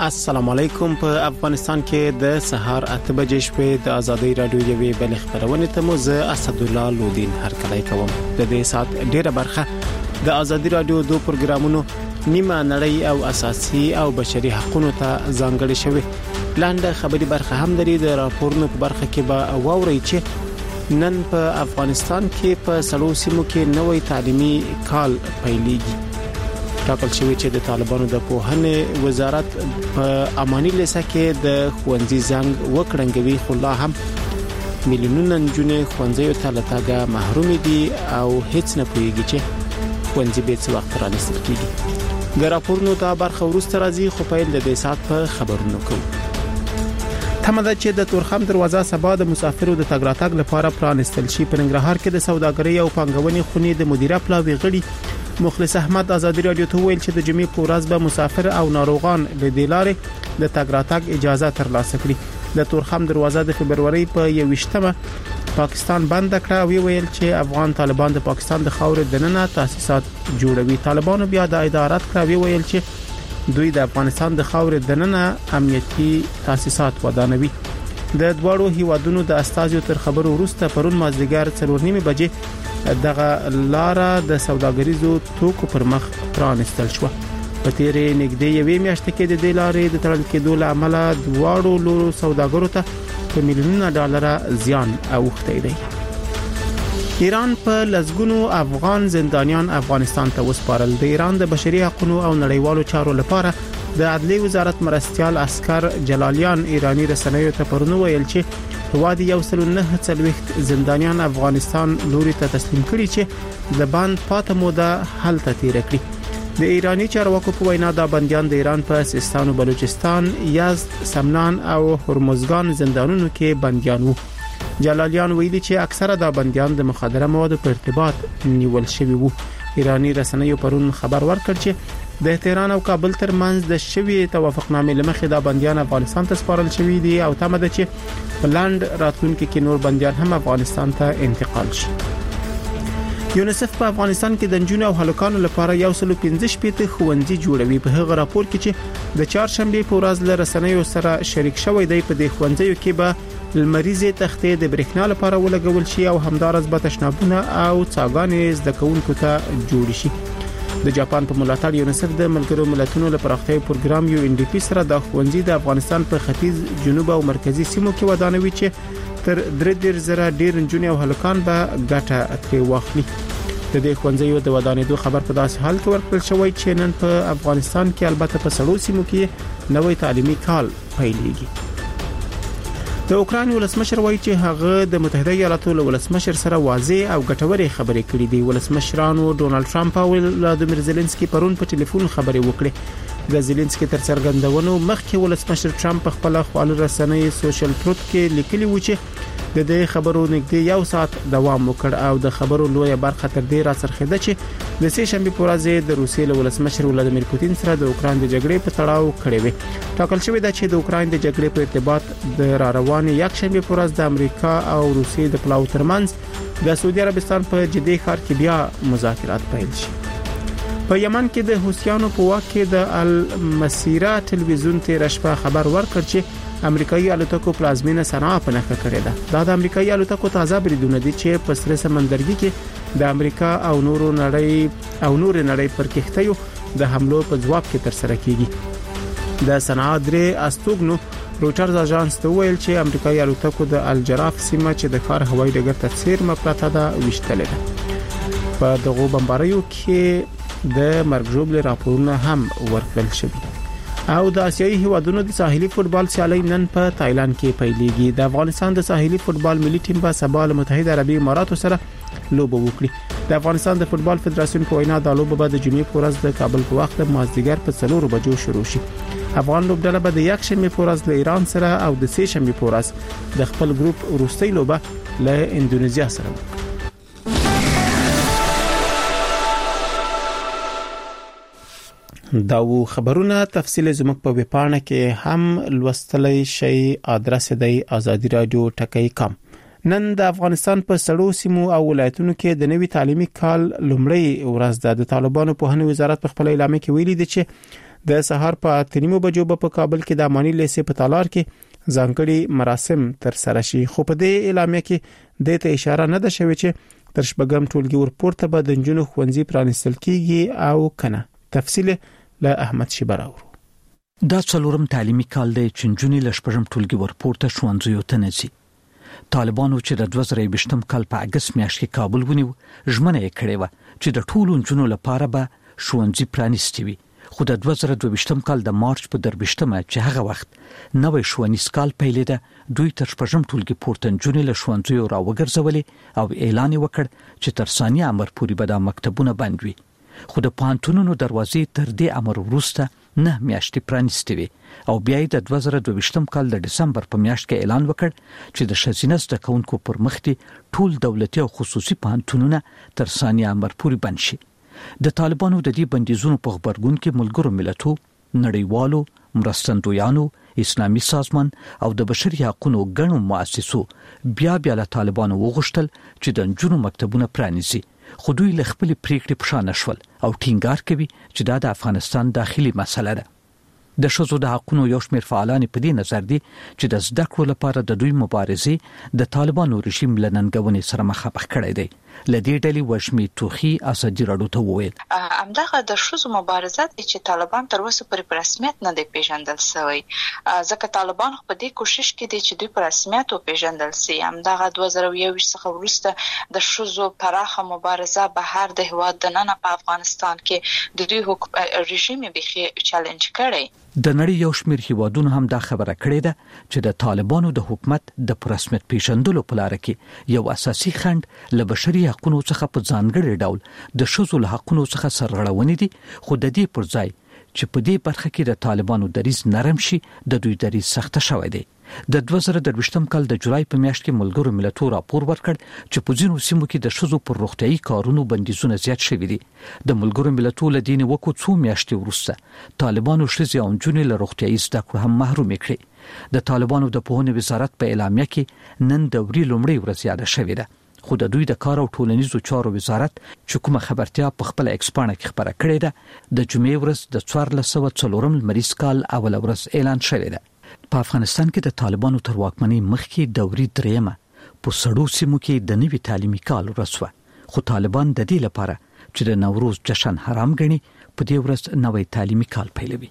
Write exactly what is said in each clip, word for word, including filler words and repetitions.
السلام علیکم. په افغانستان کې د سهار اته بجې شپې د ازادي رادیو یوې بل خبرونه ته مو زه اسد الله لودین هرکلی کوم. د دې سات ډیره برخه د ازادي رادیو دوه پروګرامونو نیمه نړۍ او اساسي او بشري حقوقو ته ځانګړي شوی. لاندې خبري برخه هم لري. د راپورونو په برخه کې به واوري چې نن په افغانستان کې په سلو سیمو کې نوې تعلیمي کال پیلېږي. ټاکل شوی چې د طالبانو د پوهنې وزارت په اماني لیسه کې د خوندزي زنګ وکړنګوي، خو لا هم میلیونونه نجونې خوندزي ته لټاګه محروم دي او هیڅ نه پوهیږي چې خوندزي به څه وخت رانیستل کیږي. د راپورونو ته برخه ورسته راځي، خو په دې سات په خبرونو کوو. تمه چې د تورخم دروازه سبا د مسافرو د تګ راتګ لپاره پرانستل شي. په ننګرهار کې د سوداګرۍ او پانګونې خونې د مدیره پلاوی غړي مخلص احمد ازادي رادیو ته ویل چې د جمعې په ورځ به مسافر او ناروغان له دلارې د تګ راتګ اجازه ترلاسه کړي. د تورخم دروازه د فبرवरी په یوویشتمه پاکستان بند کړه او ویل چې افغان طالبان د پاکستان د خاورې دننه تاسیسات جوړوي. طالبانو بیا د ادارات کړه او ویل چې دوی د افغانستان د خاورې دننه امنیتي تاسیسات ودانوي. د دوړو هیوادونو د استازیو تر خبرو وروسته پرون مازدیګر څلور نیمه بجې دغه لاره د سوداګریزو توکو پر مخ پرانستل شو. په تیرې نږدې یوې میاشتې کې د دې لارې د تړل کېدو له امله دواړو لورو سوداګرو ته په میلیونونو ډالر زیان اوښتی دی. ایران په لزګونو افغان زندانیان افغانستان ته وسپارل. د ایران د بشري حقوقو او نړیوالو چارو لپاره د عدلي وزارت مرستيال عسكر جلالیان ایرانی رسنیو ته پرونو ویل چې وادي یو سل نه څلويخت زندانیان افغانستان لوري ته تسلیم کړي چې د باند پاته موده حالت تیر کړي. د ایرانی چارواکو په وینا دا بنديان د ایران په سیستان او بلوچستان، یزد، سمنان او هرمزګان زندانونو کې بنديان وو. جلالیان ویلي چې اکثره دا بنديان د مخدره موادو په ارتباط نیول شوی وو. ایرانی رسنیو پرون خبر ورکړ چې د تهران او کابل ترمنځ د شوی توافقنامې لمخې دا بنديان افغانستان ته سپارل شوی دي او تمه ده چې بلند راتلونکي کې نور بنديان هم افغانستان ته انتقال شي. یونیسف په افغانستان کې د نجونو او هلکانو لپاره یو سل پنځه شپږ خوندزي جوړوي. په هغه راپور کې چې د چهارشنبه په ورځ له رسنیو سره شریک شوی دی، په دې خوندزیو کې به لمریزې تختې د برېښنا لپاره ولګول شي او همدارس به تشنابونه او څاګانې زده کوونکو ته جوړ شي. د جاپان په ملاتړ یونیسف د ملګرو ملتونو لپاره پراختیايي پروګرام یو ان ډي پی سره د خوندزي د افغانستان په ختیځ، جنوب او مرکزی سیمو کې ودانوي چې تر درې ډیر زره ډیر نجونې او هلکان به ګټه ترې واخلي. د دې خوندزیو د ودانېدو خبر په داسې حال کې ورکړل شوی چې نن په افغانستان کې البته په سړو سیمو کې نوې تعلیمي کال پیلېږي. د اوکران ولسمشر وایي چې هغه د متحده ایالاتو له ولسمشر سره واضح او ګټورې خبرې کړې دي. ولسمشرانو ډونالد ټرمپ او ولادیمیر زيلنسکي پرون په ټلیفون خبرې وکړې. د زيلنسکي تر څرګندونو مخکې ولسمشر ټرمپ په خپل خپل رسنۍ سوشل تروت کې لیکلي و چې د دې خبرو نږدې یو ساعت دوام وکړ او د خبرو لویه برخه تر دې را څرخېده چې د سه شنبه په ورځ د روسیې له ولسمشر ولادیمیر پوتین سره د اوکران د جګړې په تړاو کړی و. ټاکل شوی دی چې د اوکران د جګړې په ارتباط د را روانې یک شنبه په ورځ د امریکا او روسیې د پلاو ترمنځ د سعودي عربستان په جدي ښار کې بیا مذاکرات پیل شي. په یمن کې د حوثیانو په واک کې د المسیره ټلویزیون تیر شپه خبر ورکړ چې امریکایي الوتکو پلازمینه صنعا په نخښه کړې ده. دا د امریکایي الوتکو تازه بریدونه دي چې په سره سمندرګي کې د امریکا او نورو نړۍ او نور نړۍ پر کښتیو د حملو په جواب کې تر سره کیږي. د صنعا درې استوګنو روټرز اژانس ته ویل چې امریکایي الوتکو د الجراف سیمه چې د ښار هوایي ډګر ته څیرمه پراته ده وشتلې ده. په دغه بمباریو کې د مرګ ژوبل راپورونه هم ورکړل شوي. او د آسیایي هیوادونو د ساحلي فوتبال سیالي نن په تایلند کې پیلېږي. د افغانستان د ساحلي فوتبال ملي ټیم په سبا له متحده عربي اماراتو سره لوبه وکړي. د افغانستان د فوتبال فدراسیون په وینا د لوبه به د جمعې په ورځ د کابل په وخت د مازدیګر په څلور بجو شروع شي. افغان لوبډله به د یک شنبه په ورځ له ایران سره او د سه شنبه په ورځ د خپل ګروپ وروستۍ لوبه له اندونیزیا سره وکړي. دا و خبرونه تفصیل زموږ په ویبپاڼه کې هم لوستلای شئ. ادرس دی آزادی رادیو ټکی کام. نن د افغانستان په سړو سیمو او ولایتونو کې د نوي تعلیمي کال لومړی ورځ ده. د طالبانو په هنوي وزارت په خپل اعلامیه کې ویلي دی چې د سهار په اتنیمو بجو په کابل کې د امانی لیسې په تالار کې ځانګړي مراسم تر سره شي، خو په دې اعلامیه کې د ته اشاره نه ده شوې چې تر شپږم ټولګي ورپورته به د نجونو ښوونځي پرانیستل کیږي او کنه. تفصیل له احمد شیبراور. دا څلورم تعلیمي کال دی چې نجونې له شپږم ټولګي ورپورته ښوونځیو ته نه ځي. طالبانو چې د دوه زره یوویشتم کال په اګست میاشت کې کابل ونیو، ژمنه یې کړې و چې د ټولو نجونو لپاره به ښوونځي پرانیستي وي، خو د دوه زره دوه ویشتم کال د مارچ په درویشتمه چې هغه وخت نوې ښوونیز کال پیلېده، دوی تر شپږم ټولګي پورته نجونې له ښوونځیو راوګرځولې او اعلان یې وکړ چې تر ثانیه امر پورې به دا مکتبونه بند وي. خو د پوهنتونونو دروازې تر دې امر وروسته نه میاشتې پرانیستې وي او بیا یې د دوه زره دوه ویشتم کال د دسمبر په میاشت کې اعلان وکړ چې د ښځینه زده کوونکو پر مخ دي ټول دولتي او خصوصي پوهنتونونه تر ثانیه امر پورې بند شي. د طالبانو د دې بندیزونو په خبرګون کې ملګرو ملتو، نړیوالو مرستندویانو، اسلامي سازمان او د بشري حقوقو ګڼو مؤسسو بیا بیا له طالبانو وغوښتل چې د نجونو مکتبونه پرانیزي، خو دوی له خپلې پریکړې په شا نشول او ټینګار کوي چې دا د افغانستان داخلي مسله ده. د ښځو د حقوقو یو شمېر فعالان په دې نظر دي چې د زده کړو لپاره د دوی مبارزې د طالبانو رژیم له ننګونې سره مخامخ کړی دی. لدې ډلې وشمې توخي ازادي راډیو ته وویل همدغه د ښځو مبارزه چې طالبان تر اوسه پورې په رسمیت نه دی پیژندل شوی، ځکه طالبان په دې کوشش کې دي چې دوی په رسمیت وپیژندل شي. همدغه دوه زره یوویشت څخه وروسته د ښځو پراخه مبارزه بهر د هېواد دننه په افغانستان کې د دوی رژیم بيخي چالنج کړی. د نړۍ یو شمېر هیوادونو هم دا خبره کړې ده چې د طالبانو د حکومت د رسمیت پیژندلو په لار کې یو اساسي خنډ له بشري حقوقو څخه په ځانګړي ډول د ښځو له حقوقو څخه سرغړونې دي، خو د دې پر ځای چې په دې برخه کې د طالبانو دریځ نرم شي، د دوی دریځ سخت شوی دی. د دوه زره درویشتم کال د جولای په میاشت کې ملګرو ملتونو راپور ورکړ چې په ځینو سیمو کې د ښځو پر روغتیايي کارونو بندیزونه زیات شوي دي. د ملګرو ملتونو له دې نیوکو څو میاشتې وروسته طالبانو ښځې او نجونې له روغتیايي زده کړو هم محرومې کړې. د طالبانو د پوهنې وزارت په اعلامیه کې نن د وري لومړۍ ورځ یاده شوې ده، خو د دوی د کار او ټولنیزو چارو وزارت چې کومه خبرتیا په خپل ایکس پاڼه کې خبره کړې ده، د جمعې ورځ د څوارلس سوه څلورم لمریز کال اوله ورځ اعلان شوې ده. په افغانستان کې د طالبانو تر واکمنۍ مخکې دوري درېیمه په سړو سیمو کې د نوي تعلیمي کال ورځ وه، خو طالبان د دې لپاره چې د نوروز جشن حرام ګڼي په دې ورځ نوی تعلیمي کال پیلوي.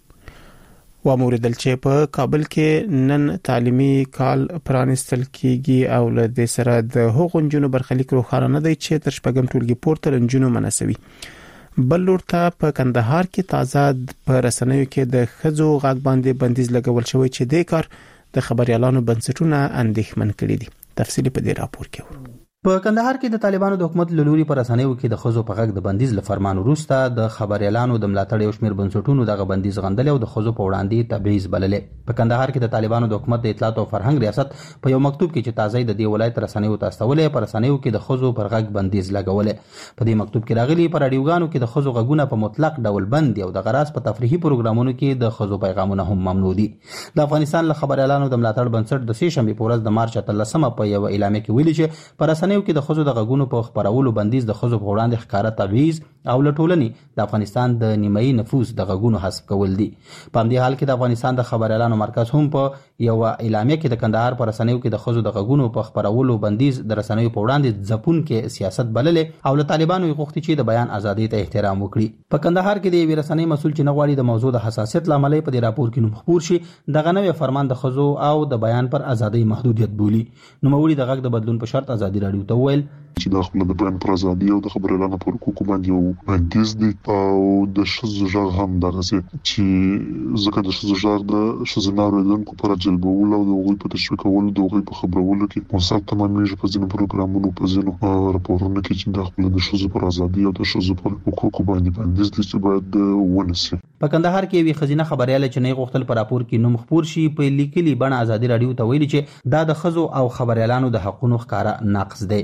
و موردل چې په کابل کې نن تعلیمي کال پرانیستل کیږي او له دې سره د هغو نجونو برخلیک روښانه نه دی چې تر شپږم ټولګي پورته نجونو منسوي. بل لور ته په کندهار کې تازه په رسنیو کې د ښځو غږ باندې بندیز لګول شوی چې د کار د خبريالانو بنسټونه اندېښمن کړي دي. تفصیل په دې راپور کې ورو. په کندهار کې د طالبانو د حکومت لوري پر رسنیو کې د خزو په غږ د بندیز له فرمان وروسته د خبريالانو د ملاتړ یو شمېر بنسټونو دغه بندیز غندل او د خزو په وړاندې تبعیض بللې. په کندهار کې د طالبانو د حکومت د اطلاعات او فرهنګ ریاست په یو مکتوب کې چې تازه د دې ولایت رسنیو ته استولې پر رسنیو کې د خزو پر غږ بندیز لګولې. په دې مکتوب کې راغلي پر رادیوګانو کې د خزو غږونه په مطلق ډول بند او د غراس په تفریحي پروګرامونو کې د خزو پیغامونه هم ممنوع دي. د افغانستان له خبريالانو د ملاتړ بنسټ د سې شنبه په ورځ د مارچ اتلسمه په یو اعلامیه کې ویلي چې پر رسنیو کې د خزو د غږونو په خبرولو بندیز د خزو په وړاندې ښکارا تبعیض او لټولنې د افغانستان د نیمایي نفوس د غږونو حذف کول دي. په همدې حال کې د افغانستان د خبريالانو مرکز هم په یو اعلامیه کې د کندهار پر رسنیو کې د خزو د غږونو په خبرولو بندیز د رسنیو په وړاندې ځپون کې سیاست بللې او له طالبانو غوښتي چې د بیان ازادۍ ته احترام وکړي. په کندهار کې د یوې رسنۍ مسول چې نغواړي د موضوع د حساسیت لامل په دې راپور کې نوم خبر شي دغه نوې فرمان د خزو او د بیان پر ازادۍ محدودیت بولي. نو موري د غږ د بدلون په شرط ازادي راډیو ته ویل چې د خپل د بیان پر ازادي او د خبريالانو پر حقوقو باندې یو بندیز دی او د ښځو ژغ هم دغه چې ځکه د ښځو ژغ د ښځینه اورېدونکو پر جلبولو او د هغوی په تشویق کولو د هغوی په خبرولو کې مصاب تمامېږي په ځینو پروګرامونو په ځینو راپورونو کې چې د خپل د ښځو پر ازادي او د ښځو پر حقوقو باندې بندیز دی چې باید ونسي. په کندهار کې وی خزینه خبرياله چې نه غوښتل پر راپور کې نوم خبر شي په لیکلي بڼه ازادي راډیو ته ویلي چې دا د ښځو او خبريالانو د حقوقو ښکارا ناقص دی.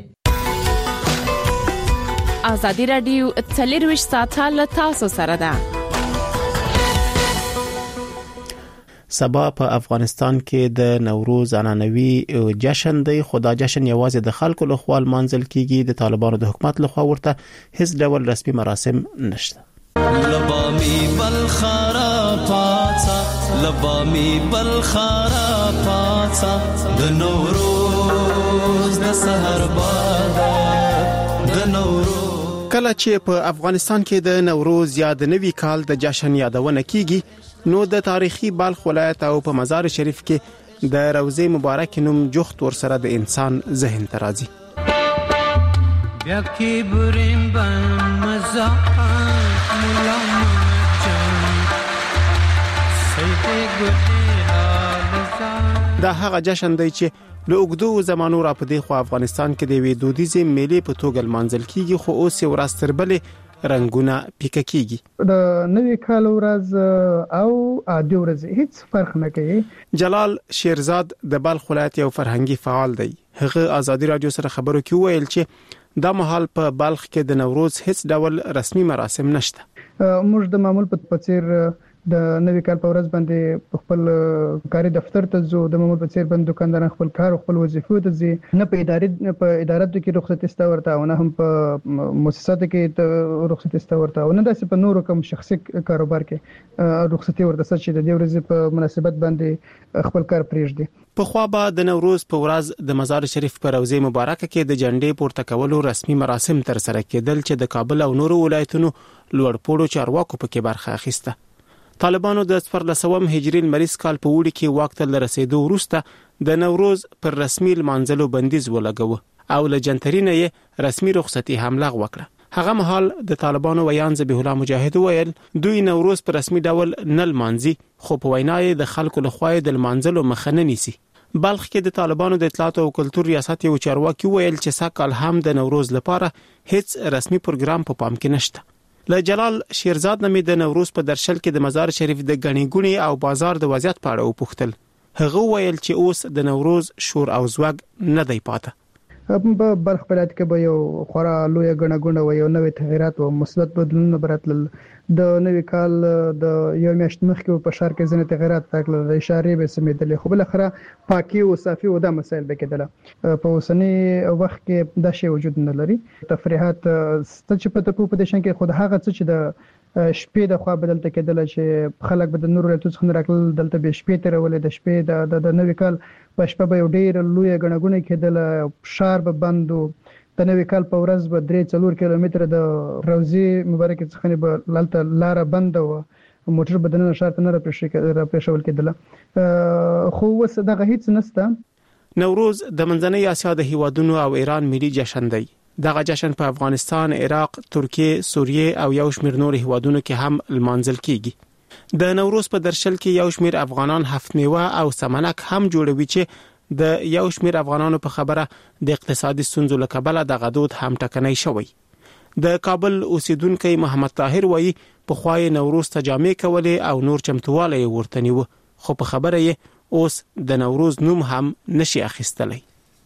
ازادي راډیو څلرویشت ساعته له تاسو سره ده. سبا په افغانستان کې د نوروز عنعنوي جشن دی، خو دا جشن یوازې د خلکو له خوا لمانځل کیږي. د طالبانو د حکومت له خوا ورته هیڅ ډول رسمي مراسم نشته. لبامي بل خارا لبامي بالخارا پاڅا د نوروز د سحر باد د نوروز. کله چې په افغانستان کې د نوروز یا د نوي کال د جشن یادونه کیږي نو د تاریخي بلخ ولایت او په مزار شریف کې د روزه مبارک نوم جوخت ور سره د انسان ذهن ته راځي. بیا کې بریم بن مزا مولا دا هغه جشن دی چې له اوږدو زمانو را په دی خو افغانستان کې د وی دودیزې میلې په توګه لمانځل کیږي، خو اوس یې ورځ تر بلې رنگونه پیکه کیږي. د نوي کال ورځ او عادي ورځ هیڅ فرق نه کوي. جلال شیرزاد د بلخ ولایت یو فرهنګي فعال دی. هغه آزادي رادیو سره خبرو کې ویل چې دا مهال په بلخ کې د نوروز هیڅ ډول رسمي مراسم نشته. موږ د معمول په څیر د نوي کال په ورځ باندې خپل کاري دفتر ته ځو، د معمول په څیر باندې دکاندار خپل کار او خپل وظیفو ته ځي، نه په ادارې په اداراتو کې رخصتي ستا ورته او نه هم په مؤسساتو کې رخصتي ستا ورته او نه داسې په نورو کوم شخصي کاروبار کې رخصتي ورته چې د دې ورځې په مناسبت باندې خپل کار پرېږدي. په خوا به د نوروز په ورځ د مزار شریف په روزه مبارکه کې د جنډې پورته کولو رسمي مراسم تر سره کېدل چې د کابل او نورو ولایتونو لوړپوړو چارواکو پکې برخه اخیسته. طالبانو د څوارلسم هجري لمریز کال په وړي کې واک ته رسیدو وروسته د نوروز پر رسمي لمانځلو بندیز ولګاوه او له جنترینه یې رسمي رخصتي هم لغوه کړه. هغه مهال د طالبانو ویان ذبیح الله مجاهد ویل دوی نوروز پر رسمي ډول نه لمانځي، خو په وینا یې د خلکو لخوا د لمانځلو مخه نه نیسي. بلخ کې د طالبانو د اطلاعات او کلتور ریاست یو چارواکي ویل چې ساکال هم د نوروز لپاره هیڅ رسمي پروګرام په پام کې نشته. له جلال شیرزاد نمې د نوروز په درشل کې د مزار شریف د غنی ګونی او بازار د وضعیت په اړه وپوښتل. هغه ویل چې اوس د نوروز شور او زوګ نه دی پاته. په بلخ ولایت کې به یو خورا لوی غنه غونه و یو نوې تغیرات او مثبت بدلونونه براتل. د نوې کال د یو میاشت مخکې په شهر کې ځینې تغیرات راغلل، د اشارې به سمېدلې، خو بل اخره پاکي او صافي او د مسایل به کېدل. په اوسنی وخت کې د شی وجود نه لري. تفریحات چې په تپو په دشن کې خود هغه څه چې د شپې د خوا بدلته کېدل چې خلک به د نور ولایتونو څخه راغلل، دلته به شپې ترولې، د شپې د د نوې کال په شپه به یو ډیر لوی غنغونه کېدل، شهر به بندو. د نوې کال په ورځ به درې څلور کیلومتره د روزي مبارک څخه به لالته لار بند و، موټر بدنه شهر ته نه راپېښول کېدل. خو وس دغه هیڅ نشته. نوروز د منځنۍ اسیا د هیوادونو او ایران ملي جشن دی. دغه جشن په افغانستان، عراق، ترکیه، سوریه او یو شمېر نور هیوادونو کې هم لمانځل کیږي. د نوروز په درشل کې یو شمېر افغانان هفت میوه او سمنک هم جوړوي چې د یو شمېر افغانانو په خبره د اقتصادي ستونزو له کبله د غدود هم ټکنۍ شوی. د کابل اوسیدونکو محمد طاهر وایي په خوای نوروز ته جامې کولې او نور چمتواله ورته نیو، خو په خبره یې اوس د نوروز نوم هم نشي اخیستلی.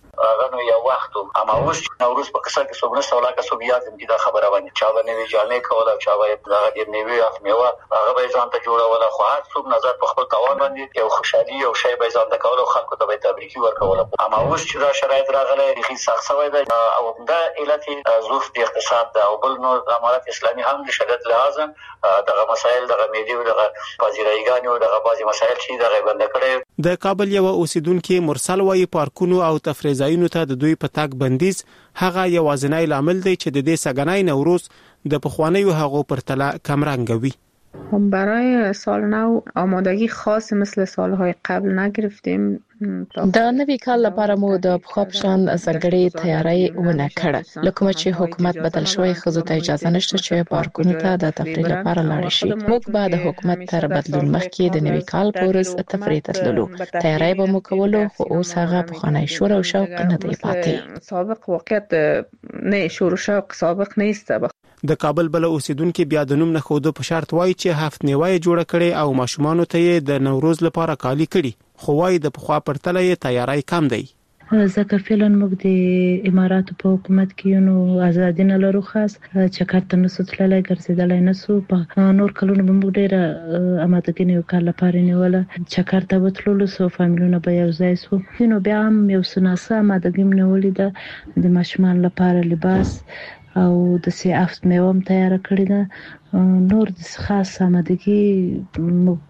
غنو یو وخت اما اوس نوروز په کیسه کې څومره سوال کا سوبیات دې دا خبره باندې چا باندې جامې کوله او چا باندې دا دې میوه اف میوه هغه به ځان ته جوړوله، خو هر څوک نظر په خپل توان باندې یو خوشحالي او شی به ځان ته کوله، خلکو ته به تبریکي ورکوله. اما اوس چې دا شرایط راغلي هیڅ سخت شوی دی او دا علت ظروف د اقتصاد دا او بل نور امارات اسلامي هم د شدت لازم دغه مسایل دغه میډي او دغه پازیرایګان او دغه بازي مسایل چې دغه بند کړي. د کابل یو اوسیدونکو مرسل وایي پارکونو او تفریح ځایونو ته د دوی په تاک بندیز هغه یوازینی لامل دی چې د دې سګنای نوروز د پخوانیو هغو پرتله کم رنگوي. برای سال نو آمادگی خاص مثل سالهای قبل نگرفتیم. د نوي کال لپاره مو د پخوپشان زړګړې تیاری ونه کړه، لکه چې حکومت بدل شوی خزو ته اجازه نشته چې پارکونو ته د تفریح لپاره لاړ شي. موږ به د حکومت تر بدلون مخکې د نوي کال پورز تفریح ته تللو، تیاری به مو کولو، خو اوس هغه پخوانی شور او شوق نه دی پاتې. سابق واقعیت نه شور او شوق سابق نیست. د کابل بل اوسیدونکو بیا د نوم نه خود په شرط وایي چې هفت نیوي جوړ کړي او ماشومان ته د نوروز لپاره کالی کړي، خو وايي د پخوا پرتله یې تیاری کم دی. ځکه فعلا موږ د اماراتو په حکومت کې نو ازادي نه لرو، خاص چکر ته نسو تللی ګرځېدلی نسو. په نور کلونو به موږ ډېره امادګي یو کال لپاره نیوله، چکر ته به تللو سو، فامیلونه به یو ځای سو. نو بیا هم یو څه ناسه امادګي مې نیولې ده د ماشومان لپاره لباس او د سی افت میوه هم تیار کړی ده. نور د خاص آمادګي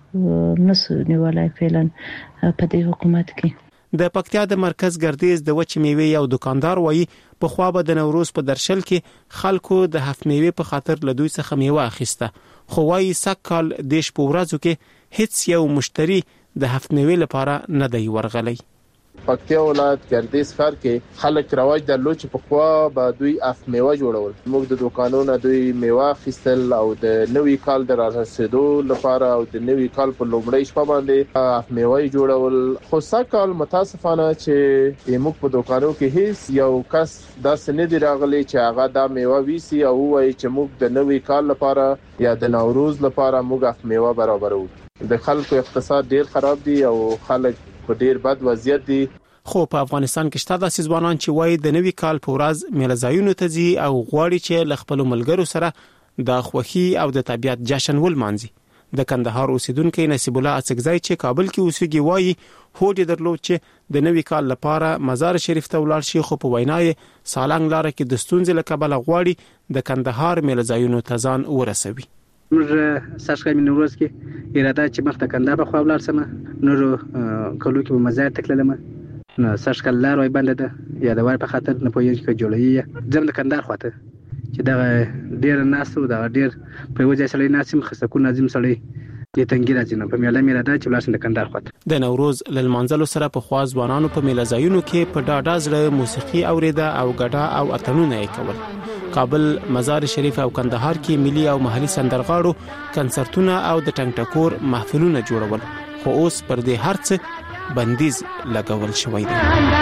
نسو نیولای فعلا په دې حکومت کې. د پکتیا د مرکز ګردیز د وچ میوې یو دکاندار وایي په خوا به د نوروز په درشل کې خلکو د هفت میوې په خاطر له دوی څخه میوه اخیسته، خو وایي سکهال دیش په ورځو کې هیڅ یو مشتری د هفت میوې لپاره نه دی ورغلی. پکتیا ولایت ګردیز ښار کې خلک رواج درلود چې په خوا به دوی اف میوه جوړول. موږ د دکانونو دوی میوه اخیستل او د نوي کال د رارسېدو لپاره او د نوي کال په لومړۍ شپه باندې اف میوه جوړول. خو سکهال متاسفانه چې موږ په دکانو کې هیڅ یو کس داسې نه دی راغلی چې هغه دا میوه ویسي او وایي چې موږ د نوي کال لپاره یا د نوروز لپاره موږ اف میوه برابرو. د خلکو اقتصاد ډیر خراب دی او خلک په ډیر بد وضعیت دي. خو په افغانستان کې شته داسې ځوانان چې وایي د نوي کال په ورځ میله ځایونو ته ځي او غواړي چې له خپلو ملګرو سره د خوښي او د طبیعت جشن ولمانځي. د کندهار اوسیدونکو نصیب الله اڅکزی چې کابل کې اوسېږي وایي هوډ درلود چې د نوي کال لپاره مزار شریف ته ولاړ شي، خو په وینای سالنګ لار کې د ستونزې له کبله غواړي د کندهار میله ځایونو ته ځان ورسوي. موږ ساشکای من نوروز کې اراده چې مخ ته کندهار په خوا ولاړ سم نور کلو کې په مزار تکلم نو ساشکال لار وای بند ده یا د وای په خاطر نه پوهیږي چې جوړی زم د کندهار خواته چې دا ډیر ناسو دا ډیر په وجه سړی ناسم خصکو نظم سړی د تنګی راځي نه په میله میله دا چې لاسن د کندهار خواته د نوروز لمانځلو سره په خواز ځوانانو په میله ځایونو کې په ډاډه زړه موسیقي اوریده او غډا او اتڼونه یې کول. کابل، مزار شریف او کندهار کې ملي او محلي سندرغاړو کنسرتونه او د ټنګ ټکور محفلونه جوړول، خو اوس پر دې هرڅ بندیز لګول شوی دی.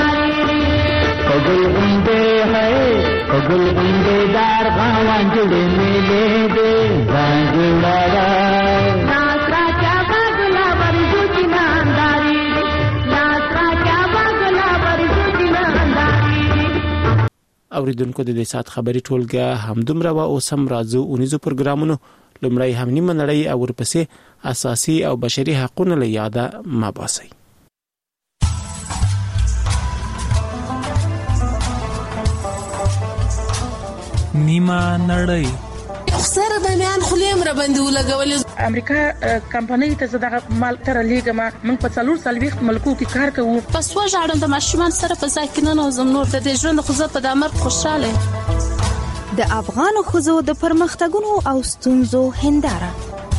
کګل غونډه ہے کګل غونډه دار غوان جوړې ملي دې ځان جوړا ناسرا کیا باغلا ورجو دینانداري ناسرا کیا باغلا ورجو دینانداري. اوریدونکو د دې سات خبري ټولګه همدومره و او سم راځو اونیزو پروګرامونو لمړی هم نیمه نړۍ او ورپسې اساسي او بشري حقوقونه له یاده ما باسي. نیمه نړۍ سره د میان خلیم را باندې ولګول. امریکا کمپنۍ ته زده مال تر لیګما من په څلور سالويخ ملکو کې کار کوم. پس وژاړم د ماشومان سره په ځای کې نه نوزم نور د ژوند خو زه په دامر خوشاله. د افغان خزو د پرمختګونو او ستونزو هنداره.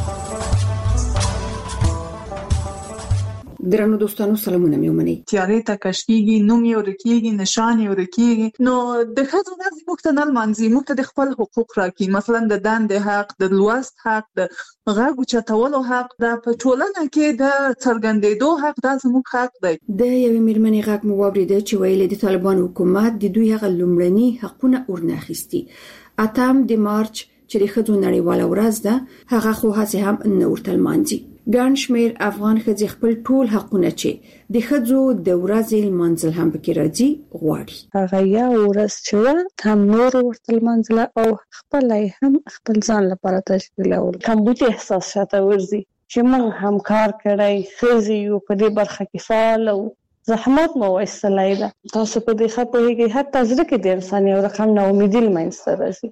درنو دوستانو سلامونه مې ومني. تیارې ته کشکیږي، نوم یې ورکیږي، نشان یې ورکیږي. نو د ښځو نظم موږ ته نه لمانځي، موږ ته د خپل حقوق راکړي. مثلا د دندې حق، د لوست حق، د غږ اوچتولو حق، د په ټولنه کې د څرګندېدو حق، دا زموږ حق دی. د یوې مېرمنې غږ مو واورېده چې ویلي د طالبان حکومت د دوی هغه لومړني حقونه ورناخیستي. اتم د مارچ چې د ښځو نړیواله ورځ ده هغه خو هڅه هم نه ورته لمانځي. ګڼ شمېر افغان ښځې خپل ټول حقونه چې د ښځو د ورځې لمانځل هم پکې راځي غواړي. هغه یو ورځ چې هم نور ورته لمانځله او خپل هم خپل ځان لپاره تشکیلول. کمبود احساس شاته ورځي چې موږ هم کار کړی، ښځې یو په دې برخه کې فعال او زحمت مو وایستلی ده. تاسو په دې ښه پوهېږئ حتی زړه کې د انسان یو رقم ناامیدي له منځته راځي.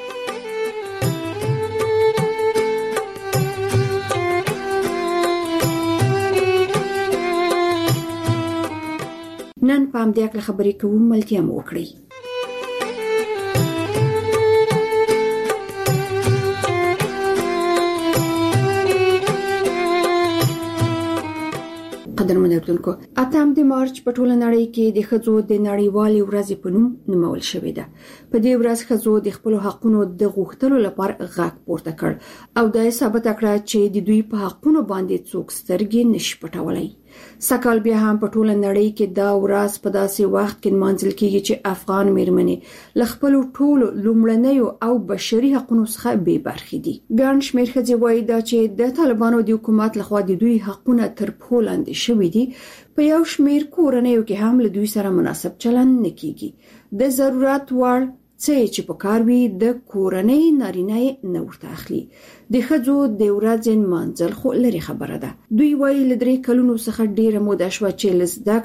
نن په همدې اړه خبرې کوو، ملتیا مو وکړئ. قدرمن اوریدونکو، اتم د مارچ په ټوله نړۍ کې د ښځو د نړیوالې ورځې په نوم نومول شوې ده. په دې ورځ ښځو د خپل حقونو د غوښتلو لپاره غږ پورته کړ او دا ثابت کړه چې د دوی په حقونو باندې څوک سترګې نشي پټولای. سکهال بیا هم په ټوله نړۍ کې دا ورځ په داسې وخت کې نمانځل کیږي چې افغان میرمنې له خپل ټولو لومړنیو او بشري حقوقو څخه بې برخې دي. ګڼ شمېر ښځې وایي دا چې د طالبانو د حکومت لخوا د دوی حقونه تر پښو لاندې شوي دي. په یو شمېر کورنیو کې هم له دوی سره مناسب چلند نه کیږي. د ضرورت وړ څه چې په کار وي د کورنۍ نارینه نه ورته اخلي. د ښځو د ورځې نمانځل خو لري خبره ده. دوی وایي له درې کلونو څخه ډیره موده شوه چې له زده کړې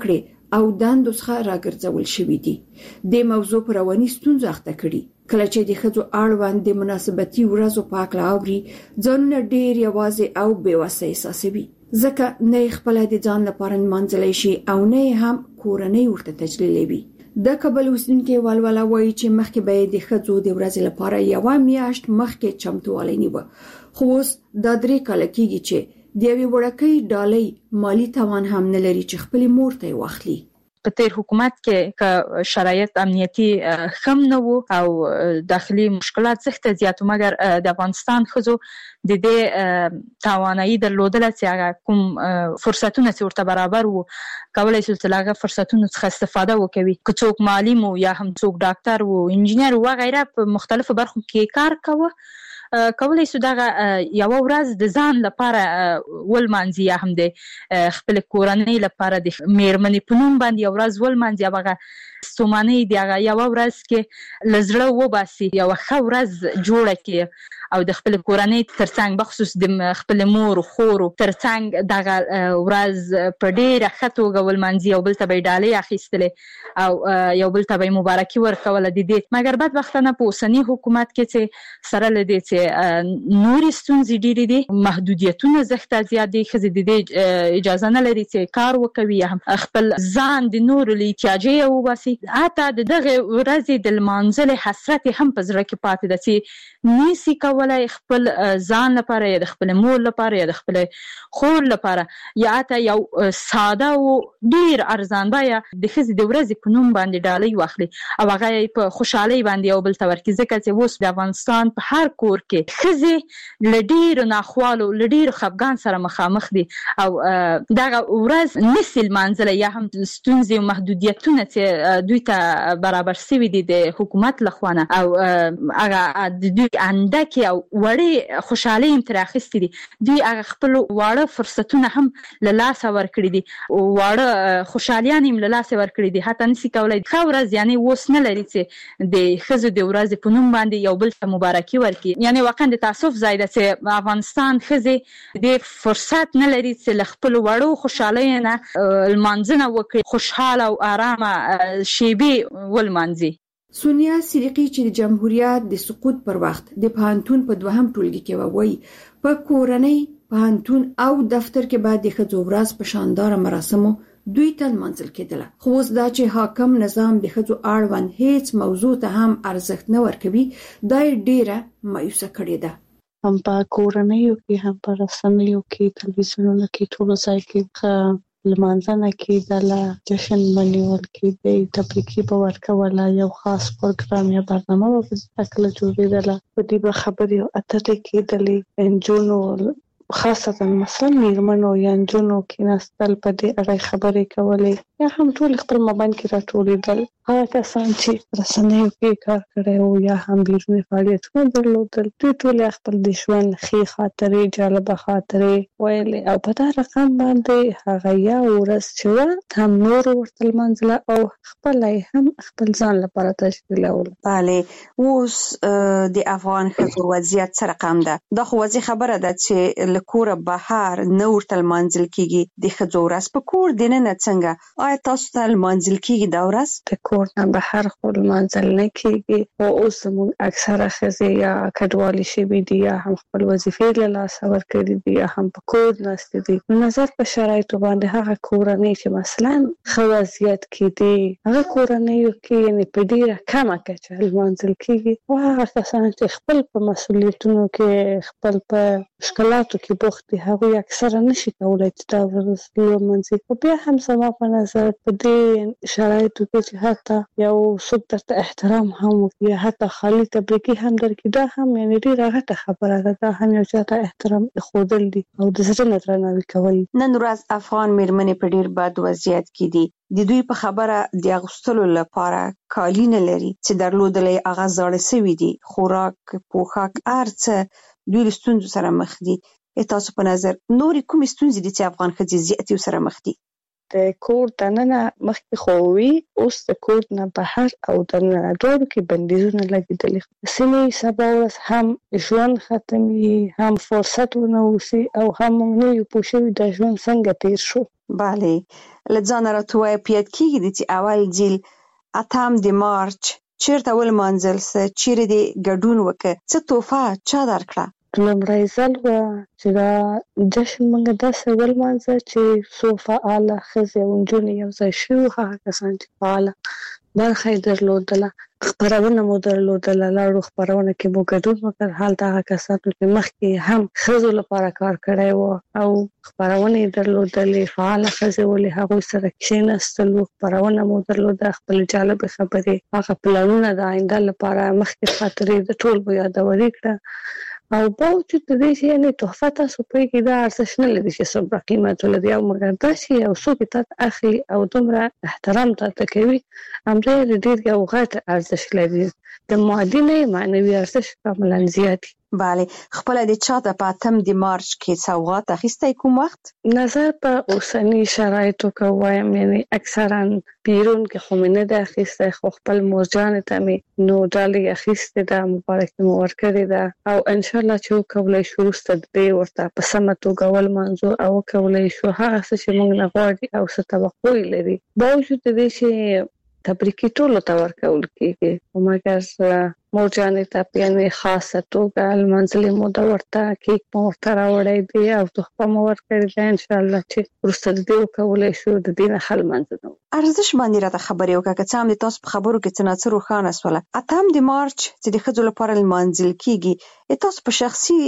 او دندو څخه راګرځول شوې دي. د موضوع پر رواني ستونزې اخته کړي. کله چې د ښځو اړوند د مناسبتي ورځو په اړه اوري، ځانونه ډېر یوازې او بې وسه احساسوي، ځکه نه خپل د ځان لپاره منځلای شي او نه هم کورنۍ ورته تجلیلوي. د کابل اوسیدونکو ولوله وایي چې مخکې به د ښځو د ورځې لپاره یو میاشت مخکې چمتووالی نیوه، خو اوس دا درې کاله کېږي چې د یوې وړکۍ ډالۍ مالی توان هم نه لري چې خپل مور ته واخلي. په تیر حکومت کې شرایط امنیتي خم نه وو او داخلي مشکلات سخت زیات، مګر د افغانستان ښځو د دې توانایي درلودله چې هغه کوم فرصتونه چې ورته برابر وو کولای شو چې هغه فرصتونو څخه استفاده وکړي. که څوک معلم وو یا هم څوک ډاکټر وو، انجینر و غیره، په مختلفو برخو کې کار کوه، کولای شو دغه یو ورځ د ځان لپاره ولمانځي یا هم د خپل کورنۍ لپاره د میرمنې په نوم باندې یو ورځ ولمانځي. هغه ستومانۍ د هغه یو ورځ کې له زړه وباسي، یو ښه ورځ جوړه کړي او د خپل کورنۍ ترڅنګ بخصوص د خپل مور خورو ترڅنګ دغه ورځ په ډېره ښه توګه ولمانځي، یو بل ته به یې ډالۍ اخیستلې او یو بل ته به یې مبارکي ورکوله د دې. مګر بدبختانه په اوسني حکومت کې چې سره له دې چې نورې ستونزې ډېرې دي، محدودیتونه زښته زیات دي، ښځې د دې اجازه نه لري چې کار وکوي یا هم خپل ځان د نورو له احتیاجه وباسي. حتی د دغه ورځې د لمانځلې حسرت هم په زړه کې پاتې ده چې نشي کولای خپل ځان لپاره یا د خپل مور لپاره یا د خپل خور لپاره یا حتی یو ساده او ډیر ارزان بیا د ښځې د ورځې په نوم باندې ډالۍ واخلي او هغه په خوشحالۍ باندې یو بل ته ورکړي، ځکه چې اوس د افغانستان په هر کور کې ښځې له ډیرو ناخوالو له ډیرو خفګان سره مخامخ دي او دغه ورځ نشي لمانځلی یا هم ستونزې او محدودیتونه چې دوی ته برابر شوي دي د حکومت لخوا نه او هغه د دوی اندکې او وړې خوشحالۍ هم ترې اخیستې دي، دوی هغه خپل واړه فرصتونه هم له لاسه ورکړي دي، واړه خوشحالیان هم له لاسه ورکړي دي. حتی نشي کولی ښه ورځ یعنې اوس نه لري چې د ښځو د ورځې په نوم باندې یو بل ته مبارکي ورکړي. یعنې واقعا د تاسف ځای ده چې افغانستان ښځې د فرصت نه لري چې له خپلو وړو خوشحالیو نه لمانځنه وکړي، خوشحاله او آرامه شیبې ولمانځي. سونیا صدیقی چې د جمهوریت د سقوط پر وخت د پوهنتون په دوهم ټولګي کې وایي په کورنۍ، پوهنتون او دفتر کې باید د ښځو ورځ په شانداره مراسمو دوی ته لمانځل کېدله، خو اوس دا چې حاکم نظام د ښځو اړوند هیڅ موضوع ته هم ارزښت نه ورکوي، دا یې ډیره مایوسه کړې ده. هم په کورنیو کې هم په رسنیو کې تلویزیونونو کې ټول ځای کې لمانځنه کېدله، جشن منیول کېده، تبریکي به ورکوله، یو خاص پروګرام یا برنامه به کله جوړېدله، په دې به خبرې او اترې کېدلې. نجونو خاصتا مثلا میرمنو یا نجونو کېناستل په دې اړه خبرې کولې یا هم ټول خپل مابین کې راټولېدل. هغه کسان چې رسنیو کې کار کړی او یا هم بیروني فعالیتونه درلودل، دوی ټول خپل د ژوند ښې خاطرې، جالبه خاطرې ویلې او په دا رقم باندې هغه یا ورځ چې وه هم نور ورته لمانځله او خپل هم خپل ځان لپاره تشکیلوله. بله، اوس د افغان ښځو وضعیت څه رقم ده؟ دا خو واضح خبره ده چې له کوره بهر نه ورته لمانځل کېږي. د ښځو ورځ په کور دننه څنګه؟ آیا تاسو ته لمانځل کېږي دا ورځ؟ د کور نه بهر خو لمانځل نه کېږي، خو اوس زموږ اکثره ښځې یا کډوالې شوي دي یا هم خپل وظیفې له لاسه ورکړي دي یا هم په کور ناستې دي. نظر په شرایطو باندې هغه کورنۍ چې مثلا ښه وضعیت کې دي، هغه کورنیو کې یعنې په ډېره کمه کچه لمانځل کېږي او هغه کسان چې خپل په مسؤلیتونو کې خپل په مشکلاتو کې بوخت دي، هغوی اکثره نشي کولی چې دا ورځ لمانځي. خو بیا هم زما په نظر په دې شرایطو کې چې حتی یو څوک درته احترام هم وکړي، حتی خالي تبریکي هم درکړي، دا هم یعنې ډېره غټه خبره ده. دا هم یو چا ته احترام ښودل دي او د زړه نه درناوي کول. نن ورځ افغان میرمنې په ډېر بد وضعیت کې دي. د دوی په خبره د اغوستلو لپاره کالي نه لري چې درلودلی هغه زاړه سوي دي، خوراک، پوښاک، هر څه دوی له ستونزو سره مخ دي. تاسو په نظر نورې کومې ستونزې دي چې افغان ښځې زیاتې ورسره مخ دي؟ د کور دننه مخکې خو وي، اوس د کور نه بهر او دننه دواړو کې بندیزونه لګېدلي. ځینې سبا ورځ هم ژوند ختم وي، هم فرصت ونه اوسي او هم موږ نه یو پوه شوي دا ژوند څنګه تېر شو. bale لځان راټوي پیات کیږي چې اول ځل اتم د مارچ چیرته ول منزل س چیرې د ګډون وک څه توفه چا درکړه لومړی ځل و چې دا جشن موږ داسې ولمانځه چې څو فعاله ښځې او نجونې یو ځای شوي هغه کسان چې فعاله برخه یې درلودله خپرونه مو درلودله لاړو خپرونه کې مو ګډون وکړ هلته هغه کسانو چې مخکې هم ښځو لپاره کار کړی و او خپرونه یې درلودلې فعاله ښځې ولې هغوی سره کښېنستلو خپرونه مو درلوده خپلې جالبې خبرې هغه پلانونه د آینده لپاره مخکې خاطرې د ټول مو یادوري کړه او باوجود د دې چې یعنې تحفه تاسو پوهېږئ دا ارزښت نه لري چې څومره قیمت ولري او مګر دا چې یو څوک یې تاته اخلي او دومره احترام تاته کوي همدا یې ډېر یو غټ ارزښت لري د مادي نه معنوي ارزښت کاملا زیات bale خپل د چاته په اتم د مارچ کې سوغات اخیستی کوم وخت نظر په اوسنی شرایطو کې وایم یعنی اکثرا بیرون کې خو مې نه ده اخیستی خو خپل مورجانې ته مې نو ډالۍ اخیستې ده مبارکي مې ورکړې ده او انشاءالله چې وکولی شو وروسته د دې ورته په سمه توګه ولمانځو او وکولی شو هغه څه چې موږ نه غواړي او څه توقع یې لري باوجود د دې چې تبریکي ټولو ته ورکول کېږي خو مګر مورجانې ته په یعنې خاصه توګه لمانځلې مو ده ورته کیک مو ورته راوړی دی او تحفه مو ورکړې ده انشاءالله چې وروسته د دې وکولی شو د دې نه ښه لمانځنه ارزښت باندې راته خبرې وکړه که څه هم د تاسو په خبرو کې څه نه څه روښانه شوله اتم د مارچ چې د ښځو لپاره لمانځل کېږي د تاسو په شخصي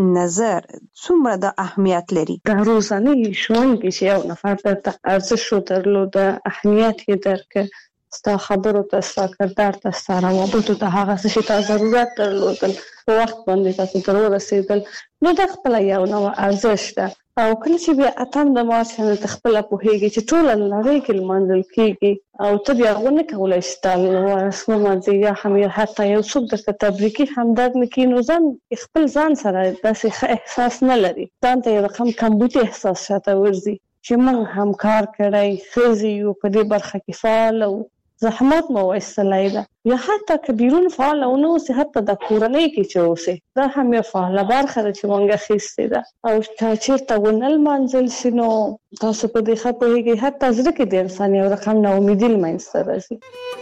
نظر څومره د اهمیت لري د ورځني ژوند کې چې یو نفر درته ارزښت درلوده اهمیت یې درکړ ستا خبرو ته ستا کردار ته ستا روابطو ته هغه څه چې تا ضرورت درلودل په وخت باندې تاسو ته ورسېدل نو دا خپله یو نوع ارزښت ده او کله چې بیا اتم د مارچ باندې ته خپله پوهېږي چې ټوله نړۍ کې لمانځل کېږي او ته بیا ونه کولی شې ستا ورځ ومانځې یا هم حتی یو څوک درته تبریکي همدرد نه کړي نو ځان خپل ځان سره داسې ښه احساس نه لري ځان ته یو رقم کمبودي احساس شاته ورځي چې موږ هم کار کړی ښځې یو په دې برخه کې فعال او زحمت مو وایستلی ده یا حتی که بیرون فعاله ونه اوسې حتی د کورنۍ کې چې اوسې دا هم یو فعاله برخه ده چې موږ اخیستې ده او که چېرته ونه لمانځل شي نو تاسو په دې ښه پوهېږئ حتی زړه کې د انسان یو رقم ناامیدي له منځته راځي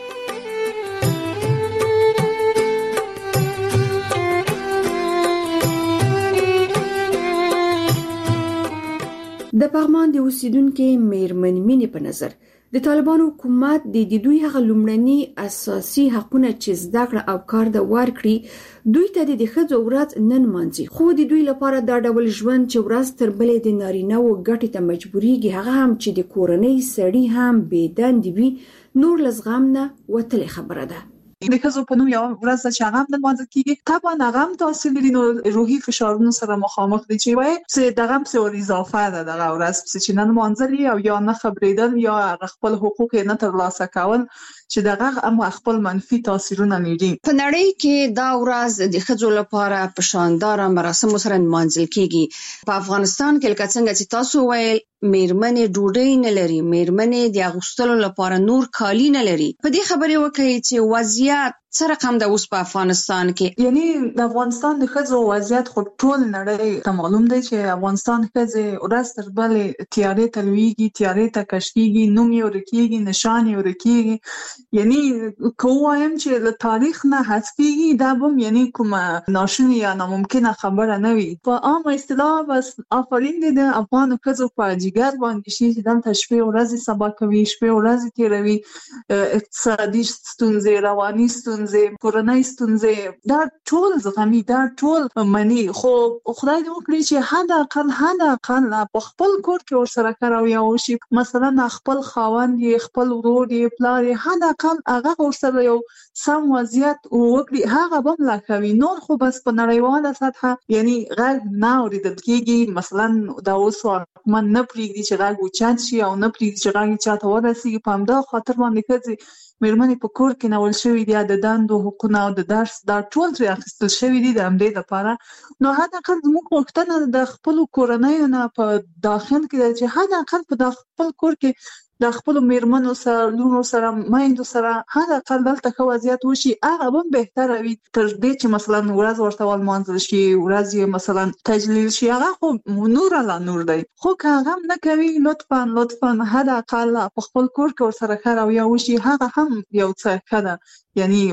د پغمان د اوسیدونکو میرمن مینې په نظر د طالبانو حکومت د دوی هغه لومړني اساسي حقونه چې زده کړه او کار د ورکړي دوی ته د ښځو ورځ نن مانځي خو د دوی لپاره دا ډول ژوند چې ورځ تر بلې د نارینه و ګټې ته مجبورېږي هغه هم چې د کورنۍ سړي هم بې دندې وي نور له زغم نه وتلې خبره ده د ښځو په نوم یو ورځ چې هغه هم لمانځل کېږي طبعا هغه هم تاثیر لري نو روحي فشارونو سره مخامخ دي چې وایي چې دغه هم څه اضافه ده دغه ورځ چې نن لمانځل او یا نه خبرېدل یا خپل حقوق نه ترلاسه کول چې دغه هم خپل منفي تاثیرونه لري په نړۍ کې دا ورځ د ښځو لپاره په شاندار مراسمو سره لمانځل کېږي په افغانستان کې لکه څنګه چې تاسو ویل میرمنې ډوډۍ نه لري میرمنې د اغوستلو لپاره نور کالي نه لري په دې خبرې وکړئ چې وضعیت څه رقم ده اوس په افغانستان کې یعنی د افغانستان د ښځو وضعیت خو ټول نړۍ ته معلوم دی چې افغانستان ښځې ورځ تر بلې تیارې ته لویږي تیارې ته کش کېږي نوم یې ورک کېږي نشان یې ورک کېږي یعنی که ووایم چې له تاریخ نه حذف کېږي دا به هم یعنی کومه ناشونې یا ناممکنه خبره نه وي په عامه اصطلاح بس آفرین دی د افغانو ښځو په جګر باندې شي چې دلته شپې ورځې سبا کوي شپې ورځې تېروي اقتصادي ستونزې رواني ستونزې کورنۍ ستونزې دا ټول زغمي دا ټول مني خو خدای دې وکړي چې حد اقل حد اقل په خپل کور کې ورسره کار او یا وشي مثلا خپل خاوند یې خپل ورور یې پلار یې حد اقل هغه ورسره یو سم وضعیت وکړي هغه به ملا کوي نور خو بس په نړیواله سطحه یعنی غږ نه اورېدل کېږي مثلا دا اوس حکومت نه پرېږدي چې غږ اوچت شي او نه پرېږدي چې غږ چاته ورسېږي په همدا خاطر باندې ښځې میرمنې په کور کې نول شوي دي د دندو حقونه او د درس دا ټول ترې اخیستل شوي دي د همدې لپاره نو حد اقل زموږ غوښتنه د خپلو کورنیو نه په داخل کې ده چې حد اقل په خپل کور کې د خپل میرمنو سره لونو سره مایندو سره هر اقل دلته خو وضعیت وشي هغه هم بهتره وي تر دې چې مثلا ورځ ورته ولمانځل شي ورځ یې مثلا تجلیل شي هغه خو نور لا نور دی خو هغه نه کوي لطفا لطفا هر اقل په خپل کور کې ورسره خره او یا وشي هغه هم یو څه خره یعنی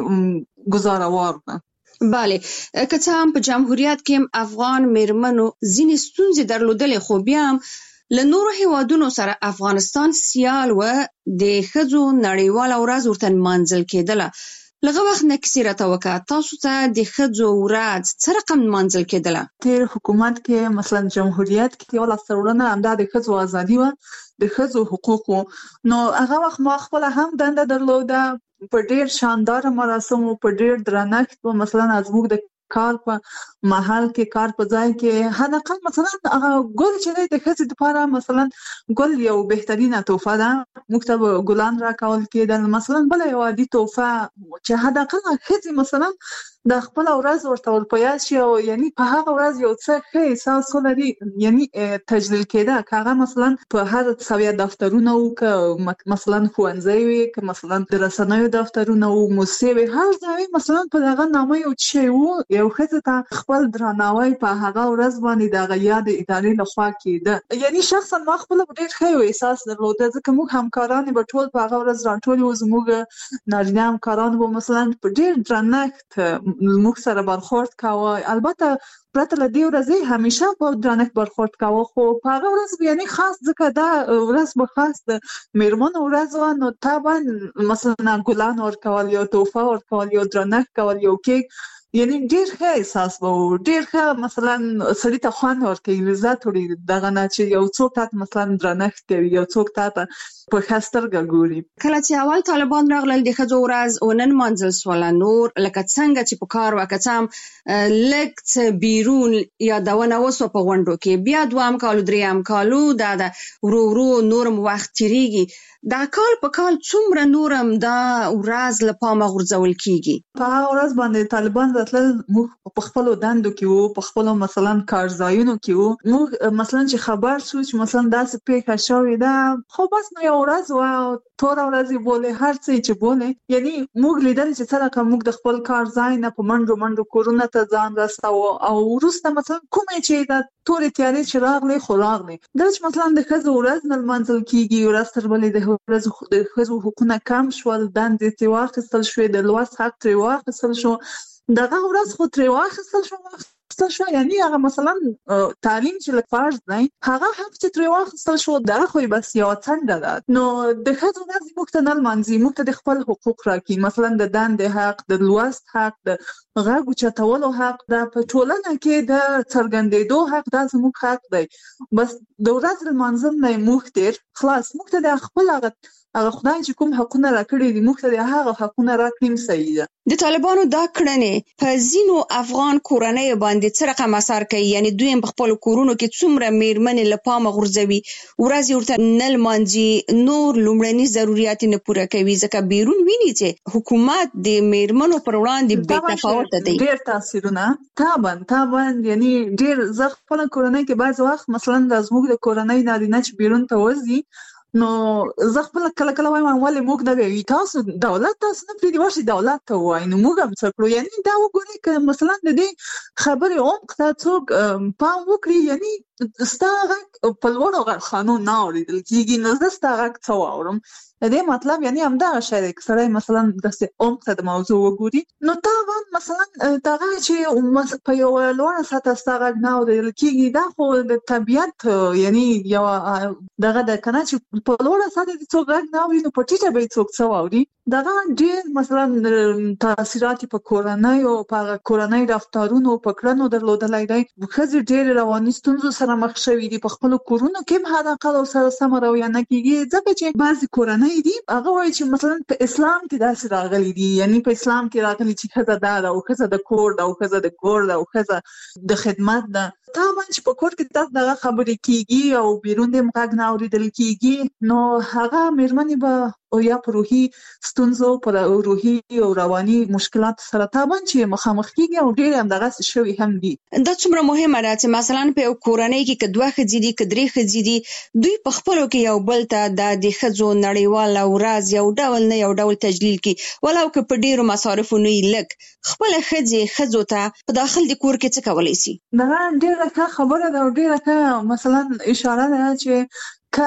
گزاروار ده. بله که څه هم په جمهوریت کې افغان میرمنو ځینې ستونزې درلودلې خو بیا هم له نورو هیوادونو سره افغانستان سیال و د ښځو نړیواله ورځ ورته نمانځل کېدله لږ وخت نه کیسې راته وکړه تاسو ته د ښځو ورځ څه رقم نمانځل کېدله؟ تیر حکومت کې مثلا جمهوریت کې یو لاسته راوړنه همدا د ښځو ازادي وه د ښځو حقوقو نو هغه وخت ما خپله هم دنده درلوده په ډیر شاندار مراسمو په ډیر درنښت و مثلا زموږ د کار په محل کې کار په ځای کې هغه مثلا هغه ګل چې د ښځې لپاره مثلا ګل یو بهترینه تحفه ده موږ ته ګلان راکول کېدل مثلا بل یو عادي تحفه چې هغه ښځې مثلا د خپل ورځ ورته ولپیا شي او یعنی په هغه ورځ یو څه ښه احساس ولري یعنی تجلیل کېده که هغه مثلا په هر سویه دفترونه وو که مثلا ښوونځی وي که مثلا د رسنیو دفترونه وو موسسې وي هر ځای مثلا په دغه نامه یو شی وو یو ښځې ته خپل درناوی په هغه ورځ باندې د هغه یاد ادارې لخوا کېده یعنی شخصا ما خپله ډېر ښه یو احساس درلوده ځکه موږ همکاران به ټول په هغه ورځ راټول وو زموږ نارینه همکاران به مثلا په ډېر درنښت موږ سره برخورد کاوه البته پرته له دې ورځې همیشه په درنښت برخورد کاوه خو په هغه ورځ یعنی خاص ځکه دا ورځ به خاص د میرمنو ورځ وه نو طبعا مثلا ګلان ورکول یو تحفه ورکول یو درنښت کول یو کیک یعنی ډیر ښه احساس به و ډیر ښه مثلا سړي ته خوند ورکوي لذت وړي دغه نه چې یو څوک تاته مثلا درنښت کوي یو څوک تاته په ښه سترګه ګوري. کله چې اول طالبان راغلل د ښځو ورځ ونه نمانځل سوله نور لکه څنګه چې په کار وه که څه هم لږ څه بیرون یادونه وسوه په غونډو کې بیا دوهم کال درېیم کالو دا د ورو ورو نورم وخت تېرېږي دا کال په کال څومره نورم دا ورځ له پامه غورځول کېږي؟ په هغه ورځ باندې طالبان راتلل موږ په خپلو دندو کې وو په خپلو مثلا کارځایونو کې وو موږ مثلا چې خبر شو چې مثلا داسې پېښه شوې ده خو بس نو یو ورځ وه توره ورځ یې بولې هر څه چې بولې یعنی موږ لیدل چې څرنګه موږ د خپل کار ځای نه په منډو منډو کورونو ته ځان رساوه او وروسته مثلا کومې چې د تورې تیارې چې راغلې خو راغلې دا چې مثلا د ښځو ورځ نه لمانځل کېږي ورځ تر بلې د ورځو د ښځو حقونه کم شول دندې ترې واخیستل شوې د لوست حق ترې واخیستل شو دغه ورځ خو ترې واخیستل شو واخیستل شو یعنی هغه مثلا تعلیم چې لږ فرض دی هغه حق چې ترې واخیستل شو دا خو بس یوه څنډه ده نو د ښځو ورځ موږ ته نه لمانځي موږ ته د خپل حقوق راکړي مثلا د دندې حق د لوست حق د غږ اوچتولو حق دا په ټولنه کې د څرګندېدو حق دا زموږ حق دی بس د ورځ لمانځل نه موږ تېر خلاص موږ ته د خپل هغه هغه خدای چې کوم حقونه راکړي دي موږ ته د هغه حقونه راکړي صحیح ده. د طالبانو دا کړنې په ځینو افغان کورنیو باندې څه رقم اثر کوي یعنی دوی په خپلو کورونو کې څومره میرمنې له پامه غورځوي ورځ یې ورته نه لمانځي نور لومړني ضرورت نه پوره کوي ځکه بیرون ویني چې حکومت د میرمنو پر وړاندې بې تفاوته دی ډېر تاثیرونه طبعا طبعا یعنی ډېر زه خپله کورنۍ کې بعض وخت مثلا د زموږ د کورنۍ نارینه چې بیرون ته وځي نو زه خپله کله کله وایم ولې موږ نه وایو تاسو دولت تاسو نه پرېږدي ورشئ دولت ته ووایي نو موږ هم څه کړو یعنې دا وګورئ که مثلا د دې خبرې عمق ته څوک پام وکړي یعنې ستا غږ په لوړو غرخانو نه اورېدل کېږي نو زه ستا غږ څه واورم د دې مطلب یعنی همدغه شی دی که سړی مثلا داسې عمق ته د موضوع وګوري نو طبعا مثلا دغه چې په یوه لوړه سطحه ستا غږ نه اورېدل کېږي دا خو د طبیعت یعنی یوه دغه ده که نه چې په لوړه سطحه دې څوک غږ نه اوري نو په ټیټه به یې څوک څه واوري دغه ډېر مثلا تاثیرات په کورنیو په هغه کورنۍ رفتارونو په کړنو درلودلی دی ښځې ډېرې رواني ستونزو سره مخ شوي دي په خپلو کورونو کې هم حداقل ورسره سمه رویه نه کېږي ځکه چې بعضې کورنۍ دي هغه وایي چې مثلا په اسلام کې داسې راغلي دي یعنی په اسلام کې راغلي چې ښځه دا ده او ښځه د کور ده او ښځه د کور ده او ښځه د خدمت ده طبعا چې په کور کې داسې دغه خبرې کېږي او بیرون دې هم غږ نه اورېدل کېږي نو هغه مېرمنې به او یا په روحي ستونزو پر روحي او رواني مشکلات سره تابان چې مخامخ کیږي او ډېر هم دغه شوی هم دي. دا څومره مهمه ده چې مثلا په یو کورنۍ کې کدوه خځې دي کدرې خځې دي دوی په خپلو کې یو بل ته د ښځو نړیوال او راز یو ډول نه یو ډول تجلیل کی ولو که په ډیرو مصارفو نه لګ خپل خځې خځو ته په داخل د کور کې څه کولای شي. دا ډیره ښه خبره ده او ډیره ښه مثلا اشاره ده چې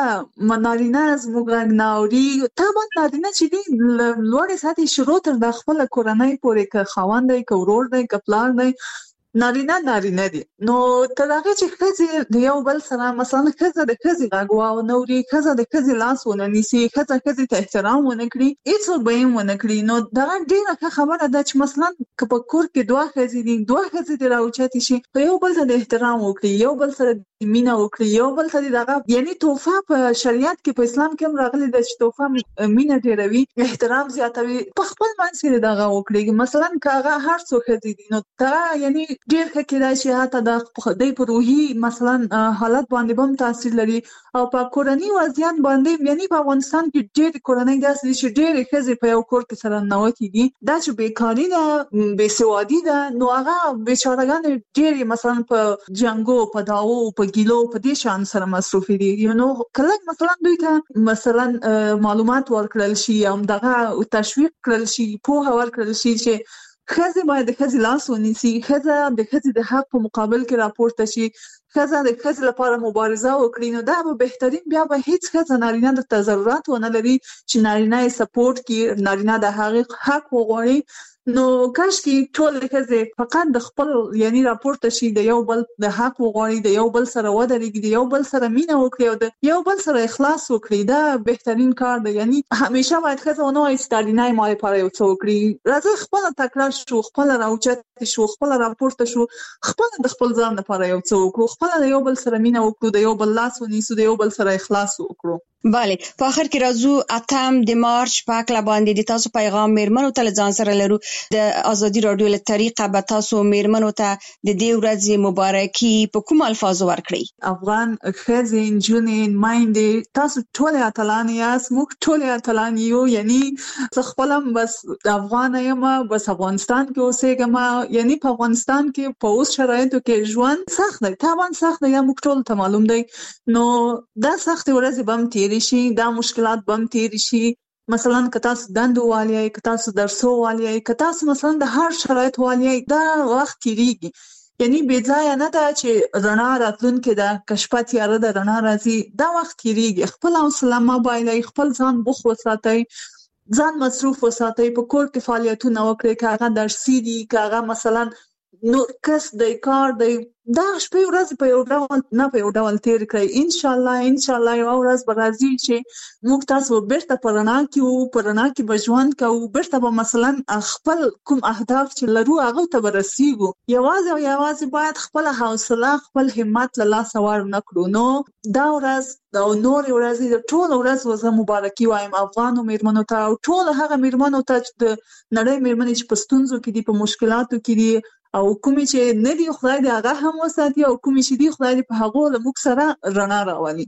که نارینه زموږ غږ نه اوري طبعا نارینه چې دي لوړې سطحې شروع تر د خپله کورنۍ پورې که خاوند دی که ورور دی که پلار دی نارینه نارینه دي نو تر هغه چې ښځې د یو بل سره مثلا ښځه د ښځې غږ واونه اوري ښځه د ښځې لاس ونه نیسي ښځه ښځې ته احترام ونه کړي هېڅوک به یې ونه کړي نو دغه ډېره ښه خبره ده چې مثلا که په کور کې دوه ښځې دي دوه ښځې دې راوچتې شي په یو بل ته د احترام وکړي یو بل سره مینه وکړي یو بل ته دغه یعنی تحفه په شریعت کې په اسلام کې هم راغلي ده چې تحفه مینه ډېروي احترام زیاتوي په خپل منځ کې دغه وکړي مثلا که هغه هر څو ښځې دي نو دغه یعنی ډېر ښه کېدای شي حتی د دوی په روحي مثلا حالت باندې به هم تاثیر لري او په کورني وضعیت باندې یعنی په افغانستان کې ډېرې کورنۍ داسې دي چې ډېرې ښځې په یو کور کې سره ننوتې دي دا چې بېکاري ده بېسوادي ده نو هغه بېچارهګانې ډېرې مثلا په جنګو په دعوو په ګیلو په دې شان سره مصروفې دي نو کله مثلا دوی ته مثلا معلومات ورکړل شي او دغه تشویق کړل شي پوهه ورکړل شي چې ښځې باید د ښځې لاس ونیسي ښځه د ښځې د حق په مقابل کې راپورته شي ښځه د ښځې لپاره مبارزه وکړي نو دا به بهترین بیا به هیڅ ښځه نارینه د ضرورت ونه لري چې نارینه یې سپورټ کړي نارینه د هغې حق وغواړي نو کاشکي ټول ښځې فقط د خپل یعنی راپورته شي د یو بل د حق وغواړي د یو بل سره ودرېږي د یو بل سره مینه وکړي او د یو بل سره اخلاص وکړي دا بهترین کار دی یعنی همیشه باید ښځه ونه وایي چې نارینه یې ما لپاره یو څه وکړي راځه خپله تکړه شو خپله راوچتې شو خپله راپورته شو خپله د خپل ځان لپاره یو څه وکړو خپله د یو بل سره مینه وکړو د یو بل لاس ونیسو د یو بل سره اخلاص وکړو. بله په اخر کې راځو اتم د مارچ په هکله باندې د تاسو پیغام میرمنو ته له ځان سره لرو د ازادي راډیو له طریقه به تاسو میرمنو ته د دې ورځې مبارکي په کوم الفاظو ورکړئ؟ افغان ښځې نجونې میندې تاسو ټولې اتلانې یاست موږ ټولې اتلانې یو یعنی زه خپله هم بس افغانه یم بس افغانستان کې اوسېږم یعنی په افغانستان کې په اوس شرایطو کې ژوند سخت دی طبعا سخت دی یا موږ ټولو ته معلوم دی نو دا سختې ورځې به هم تېرې شي دا مشکلات به هم تېرې شي مثلا که تاسو دندو والی یې که تاسو درسو والی یې که تاسو مثلا د هر شرایط والی یې دا وخت تېرېږي یعنی بې ځایه نه ده چې رڼا راتلونکې ده که شپه تیاره ده رڼا راځي دا وخت تېرېږي خپل حوصله مه بایلئ خپل ځان بوخت وساتئ ځان مصروف وساتئ په کور کې فعالیتونه وکړئ که هغه درسي دي که هغه مثلا نور کس دی کار دی دا شپې ورځې په یو ډول نه په یو ډول تېر کړئ انشاءالله انشاءالله یوه ورځ به راځي چې موږ تاسو بیرته په رڼا کې وو په رڼا کې به ژوند کوو بیرته به مثلا خپل کوم اهداف چې لرو هغو ته به رسیږو یوازې او یوازې باید خپله حوصله خپل همت له لاسه ور نه کړو نو دا ورځ او نورې ورځې د ټوله ورځ زه مبارکي وایم افغانو میرمنو ته او ټولو هغه میرمنو ته چې د نړۍ میرمنې چې په ستونزو کې دي په مشکلاتو کې دي او کومې چې نه دي خدای دې هغه هم وساتي او کومې چې دي خدای دې په هغو له موږ سره رڼا راولي.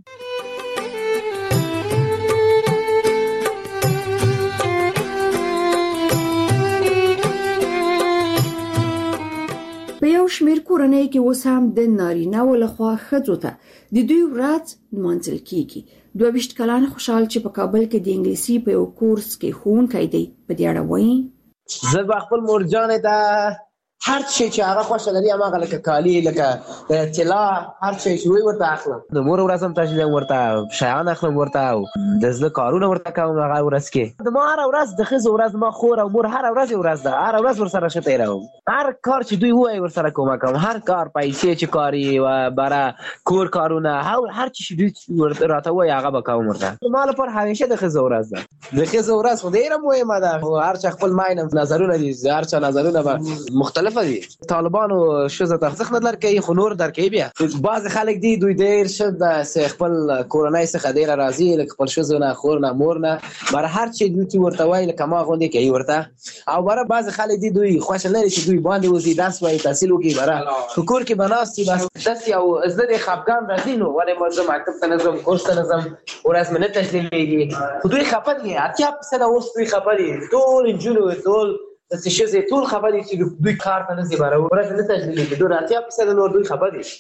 په یو شمېر کورنۍ کې اوس هم د نارینه‌و لخوا ښځو ته د دوی ورځ نمانځل کیږي. دوه ویشت کلن خوشحال چې په کابل کې د انګلیسي په یو کورس کې ښوونکی دی په دې اړه وایي زه به خپل مورجانې ته هر شي چې هغه خوښه لري هماغه لکه کالي لکه طلا هر شي چې وي ورته اخلم د مور ورځ هم تشویق ورته شیان اخلم ورته او د زړه کارونه ورته کوم هغه ورځ کې د ما هر ورځ د ښځو ورځ ما خور او مور هر ورځ ورځ ده هر ورځ ورسره ښه تېروم هر کار چې دوی وایي ورسره کومک کوم هر کار پیسې چې کاري و برا کور کارونه هر څه چې دوی راته وایي هغه به کوم ورته ما لپاره همیشه د ښځو ورځ ده د ښځو ورځ خو ډېره مهمه ده هر چا خپل ماینه نظرونه دي هر چا نظرونه به مختلف مختلفه دي. طالبانو شوزه تخصخ نه لرکې خو نور درکې بیا بعض خلک دي دوی ډیر شد خپل کورنۍ څخه ډیر راضي لکه خپل شوزه نه خور نه مور نه بر هر چی دوی ورته وای لکه ما غوندي کوي ورته او بر بعض خلک دي دوی خوش نه لري چې دوی باندې وزي داس وای تحصیل وکي بر کور کې بناستي بس داس یو زده خفقان راځي نو ولې موږ مکتب ته نظم کورس ته نظم ورځ منه تشلیلېږي خو دوی خپه دي اتیا په سره اوس دوی خپه دي ټول انجونو ټول د څه شي ټول خپه دي چې دوی کار ته نه زی بار ورځ نه تشلیلېږي دوی اتیا په سره نور دوی خپه دي.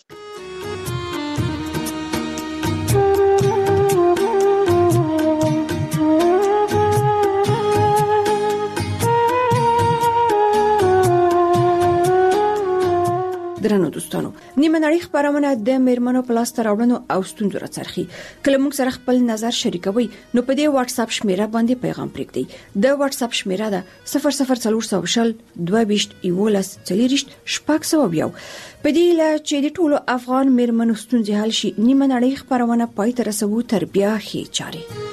درنو دوستانو نیمه نړۍ خبرونه د میرمنو پلاس تر راوړنو او ستونزو راڅرخي کله موږ سره خپل نظر شریکوي نو په دې واتس اپ شمیره باندې پیغام پرېږدئ. د واتس اپ شمیره ده صفر صفر څلور سوه شل دوه ویشت یولس څلوېښت شپږ سوه یو. په دې له چې د ټولو افغان میرمنو ستونزې حل شي نیمه نړۍ خبرونه پای ته رسوو تر بیا ښې چارې.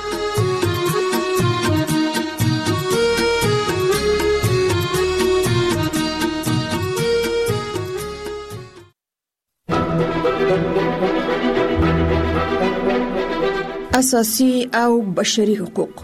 اساسي او بشري حقوق.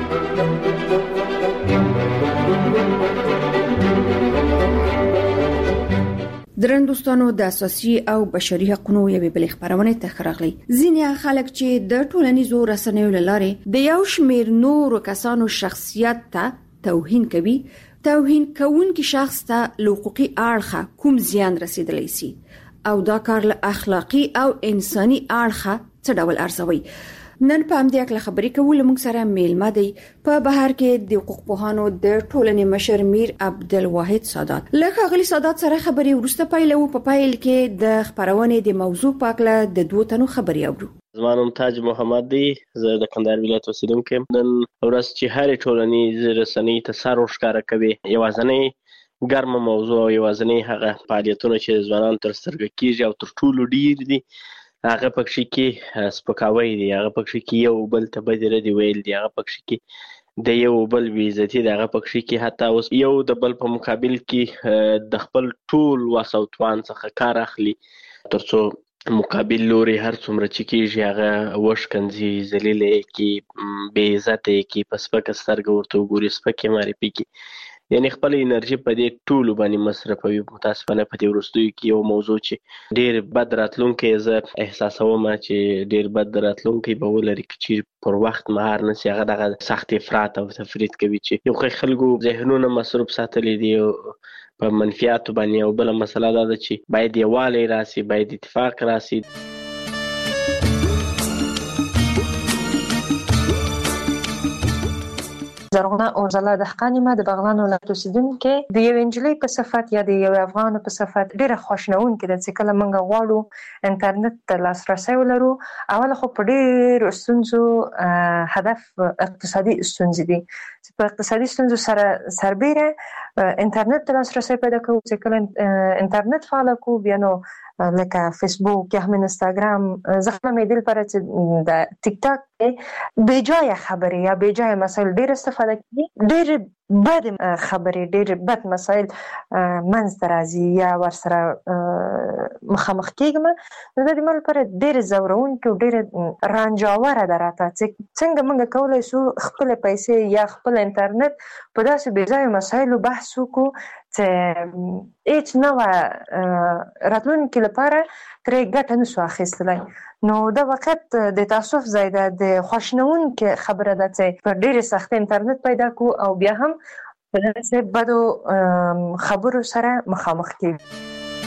درن دوستانو د اساسي او بشري حقوقو یوې بلې خبرونه ته راغلي. ځینې خلک چې د ټولنیزو رسنیو لاره د یو شمیر نورو کسانو شخصیت ته توهین کوي، توهین کوونکی شخص ته حقوقي اړخه کوم زیان رسیدلی سي او دا کار له اخلاقی او انساني اړخه څه ډول ارزوي. نن په همدې اړه خبرې کوو. موږ سره میلمه دی په بهر کې د حقوق پوهانو د ټولنې مشر میر عبدالواحد سادات. لکه غلی سادات سره خبرې ورسته پیلو. په پایل کې د خبرونې د موضوع پاکله د دوه تنو خبرې اورو. زما نوم تاج محمد دی، زه د کندهار ولایت اوسیدونکی یم. نن ورځ چې هرې ټولنیزې رسنۍ ته سر ورښکاره کوي، یوازینۍ ګرمه موضوع او یوازینۍ هغه فعالیتونه چې ځوانانو تر سترګه کېږي او تر ټولو ډېر دي هغه پکې کې سپکاوی دی، هغه پکې کې یو بل ته بدې ردې ویل دي، هغه پکې کې د یو بل بې عزتي دی، هغه پکې کې حتی اوس یو د بل په مقابل کې د خپل ټول وس او توان څخه کار اخلي تر څو مقابل لوري هر څومره چې کېږي هغه وشکنځي، ذلیلې کې، بې عزته کې، په سپکه سترګه ورته وګوري، سپکې معرفي کې، یعنی خپل انرژي په دې ټولو باندې مصرفوي. متاسفانه په دې وروستیو کې یو موضوع چې ډېر بد راتلونکی زه احساسوم چې ډېر بد راتلونکی به ولري چې پر وخت مهار نشي، هغه دغه سخت افراط او تفرید کوي چې یو ښه خلکو ذهنونه مصروف ساتلی دي په منفیاتو باندې. او بله مسله دا ده چې باید یووالی راسي، باید اتفاق راسي. زرغونه اوزله دهقاني ما د بغلان ولایت اوسیدونکې د یو انجلۍ په صفت یا د یو افغان په صفت ډیره خوشنونکې ده چې کله موږ غواړو انټرنیټ ته لاسرسی ولرو. اول خو په ډیرو ستونزو هدف اقتصادي ستونزې دي چې په اقتصادي ستونزو سره سربیره انټرنیټ ته لاسرسی پیدا کوو. چې کله انټرنیټ فعال کوو بیا نو لکه فیسبوک یا هم انستاګرام زخمه مې دل پر چې د ټیک ټاک بې جای خبرې یا بې جای مسایل ډېر استفاده کوي، ډېر بد خبرې، ډېر بد مسایل منځته راځي یا ورسره مخامخ کېږم. نو د دې مل پر ډېر ځورونکې او ډېر رانجاوره ده راته چې څنګه موږ کولی شو خپل پیسې یا خپل انټرنیټ په داسې بې ځایه مسایلو بحث وکړو چې هیڅ نوع راتلونکي لپاره ترې ګټه نشو اخیستلی. نو دا وخت د تاسف ځای ده، د خوشنونکې خبره ده چې په ډېرې سختۍ انټرنیټ پیدا کړو او بیا هم په داسې بدو خبرو سره مخامخ کېږو.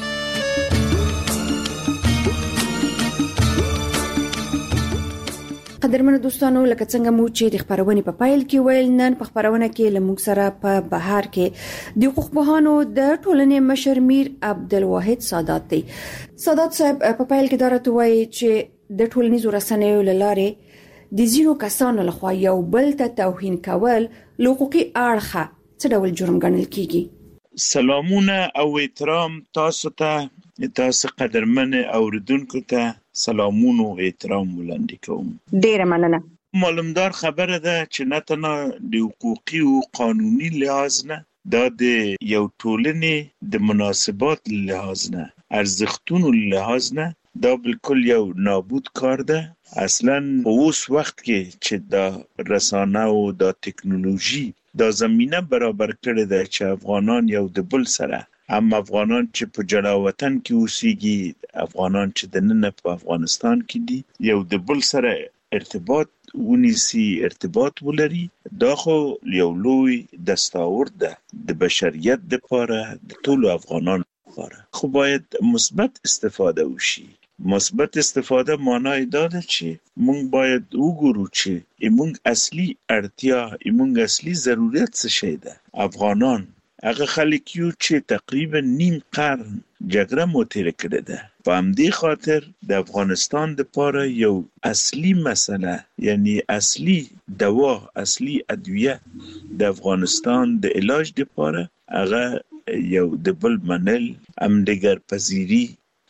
قدرمنو دوستانو، لکه څنګه مو چې د خبرونې په پایل کې ویل، نن په خبرونه کې لموږ سره په بهر کې د حقوق پوهانو د ټولنې مشر میر عبدالواحد سادات دی. سادات صاحب په پایل کې دا راته وایي چې د ټولنیزو رسنیو له لارې د ځینو کسانو لخوا یو بل ته توهین کول له حقوقي اړخه څه ډول جرم ګڼل کیږي؟ سلامونه او احترام تاسو ته، تاسو قدرمن اوریدونکو ته سلامونه او احترام وړاندې کوم. ډیره مننه. معلومدار خبره ده چې نه تنها د حقوقي او قانوني لحاظ نه دا د یو ټولنې د مناسبات لحاظ نه ارزښتونو لحاظ نه دا بالکل یو نابود کار ده. اصلا په اوس وخت کې چې دا رسانه او دا ټکنالوژي دا زمينه برابر کړې ده چې افغانان یو د بل سره هم افغانان چې په جلا وطن کې اوسېږي افغانان چې د نن په افغانستان کې دي یو د بل سره ارتباط ونیسي ارتباط ولري. دا خو یو لوی دستاورد ده د بشریت لپاره د ټولو افغانانو لپاره. خو باید مثبت استفاده وشي. مثبت استفاده معنی دا ده چې موږ باید وګورو چې موږ اصلي اړتیا موږ اصلي ضرورت څه شی ده. افغانان هغه خلک یو چې تقریبا نیم قرن جګړه مو تیر کړې ده. په همدې خاطر د افغانستان لپاره یو اصلي مسله یعنی اصلي دوا اصلي ادویه د افغانستان د علاج لپاره هغه یو د بل منل امدګر پذیری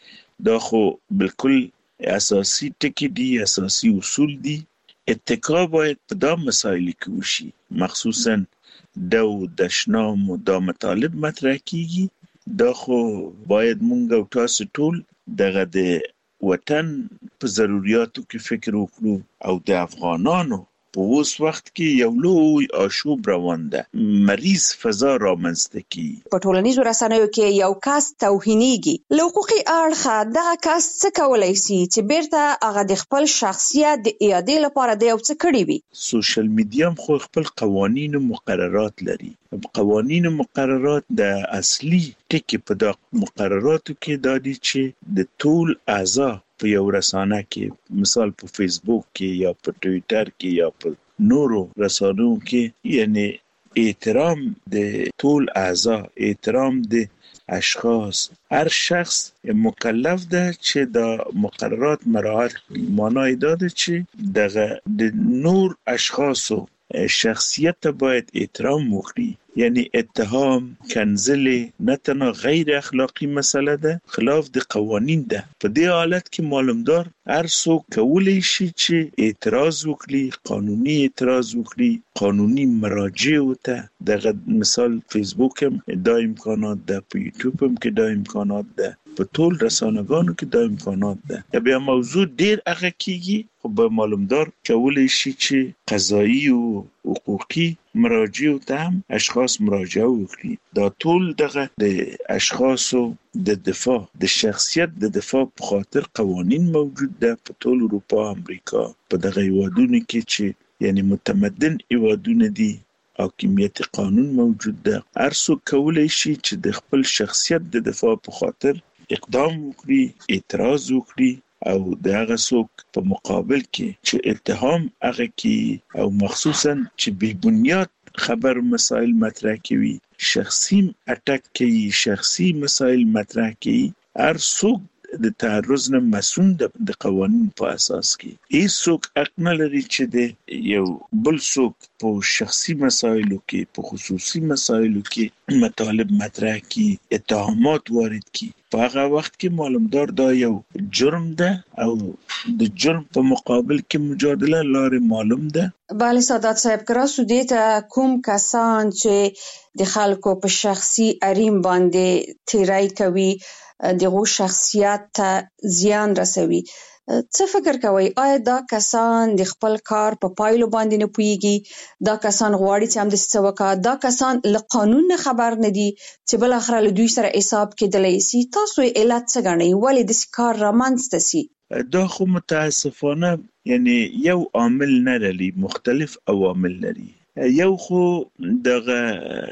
دا خو بالکل اساسي ټکی دي اساسي اصول دي. اتکا باید په دا مسایل کې وشي مخصوصا دو دشنام و دا مطالب مطرح کیږي. دا خو باید مونږ او تاسو ټول دغه د وطن په ضرورتو کې فکر وکړو او د افغانانو په اوس وخت کې یو لوی آشوب روان ده مریض فضا رامنځته کی. په ټولنیزو رسنیو کې یو کس توهینېږي له حقوقي اړخه دغه کس څه کولای شي چې بیرته هغه د خپل شخصیت د اعادې لپاره د یو څه کړی وي. سوشل میډیا خو خپل قوانین او مقررات لري. قوانین او مقررات د اصلي ټکی په د مقرراتو کې دا دي چې د ټول اعضاء په یو رسانه کې مثال په فیسبوک کې یا په ټویټر کې یا په نورو رسانو کې یعنی احترام د ټول اعضاء احترام د اشخاص هر شخص مکلف ده چې د مقررات مراعات کړي. معنی دا ده چې دغه د نور اشخاصو شخصیت باید احترام وکړي. یعنی اتهام کنزل نه تنها غیر اخلاقی مسئله ده خلاف د قوانین ده. په دې حالت کې معلومدار هر څوک کولی شي چې اعتراض وکړي قانوني اعتراض وکړي قانوني مراجع وته. دغه مثال فیسبوک هم دا امکانات ده په یوټیوب هم کې دا امکانات ده په ټول رسانه‌ګانو کې دا امکانات ده. بیا موضوع ډیر هغه کیږي خو به معلومدار کولی شي چې قضایی او حقوقي مراجع ته هم اشخاص مراجعه وکړي. دا ټول دغه د اشخاصو د دفاع د شخصیت د دفاع په خاطر قوانین موجود ده په ټول اروپا امریکا په دغه هیوادونو کې چې یعنی متمدن هیوادونه دي حاکمیت قانون موجود ده. هر څوک کولی شي چې د خپل شخصیت د دفاع په خاطر اقدام وکړي اعتراض وکړي او د هغه څوک په مقابل کې چې اتهام هغه کې او مخصوصا چې بی بنیاد خبر مسائل مطرح کوي شخصي اٹک کوي شخصي مسائل مطرح کوي هر څوک د تعرض نه مسون د قوانین په اساس کې هیڅ څوک حق نه لري چې د یو بل څوک په شخصي مسایلو کې په خصوصي مسایلو کې مطالب مطرح کړي اتهامات وارد کړي. په هغه وخت کې معلومدار دا یو جرم ده او د جرم په مقابل کې مجادله لارې معلوم ده. بله سادات صاحب کراسو دیتا کوم کسان چې د خلکو په شخصي حریم باندې تیری کوي دغه شخصیت ته زیان رسوي څه فکر کوي آیا دا کسان د خپل کار په پایلو باندې نه پويږي دا کسان غواړي چې هم د څه وکړي دا کسان له قانون نه خبر نه دي چې بل اخر له دوی سره حساب کېدلی سي تاسو علت څه غنئ ولې د کار رامنځته سي؟ دا خو متاسفانه یعنی یو عامل نه لري مختلف عوامل لري. یو خو دغه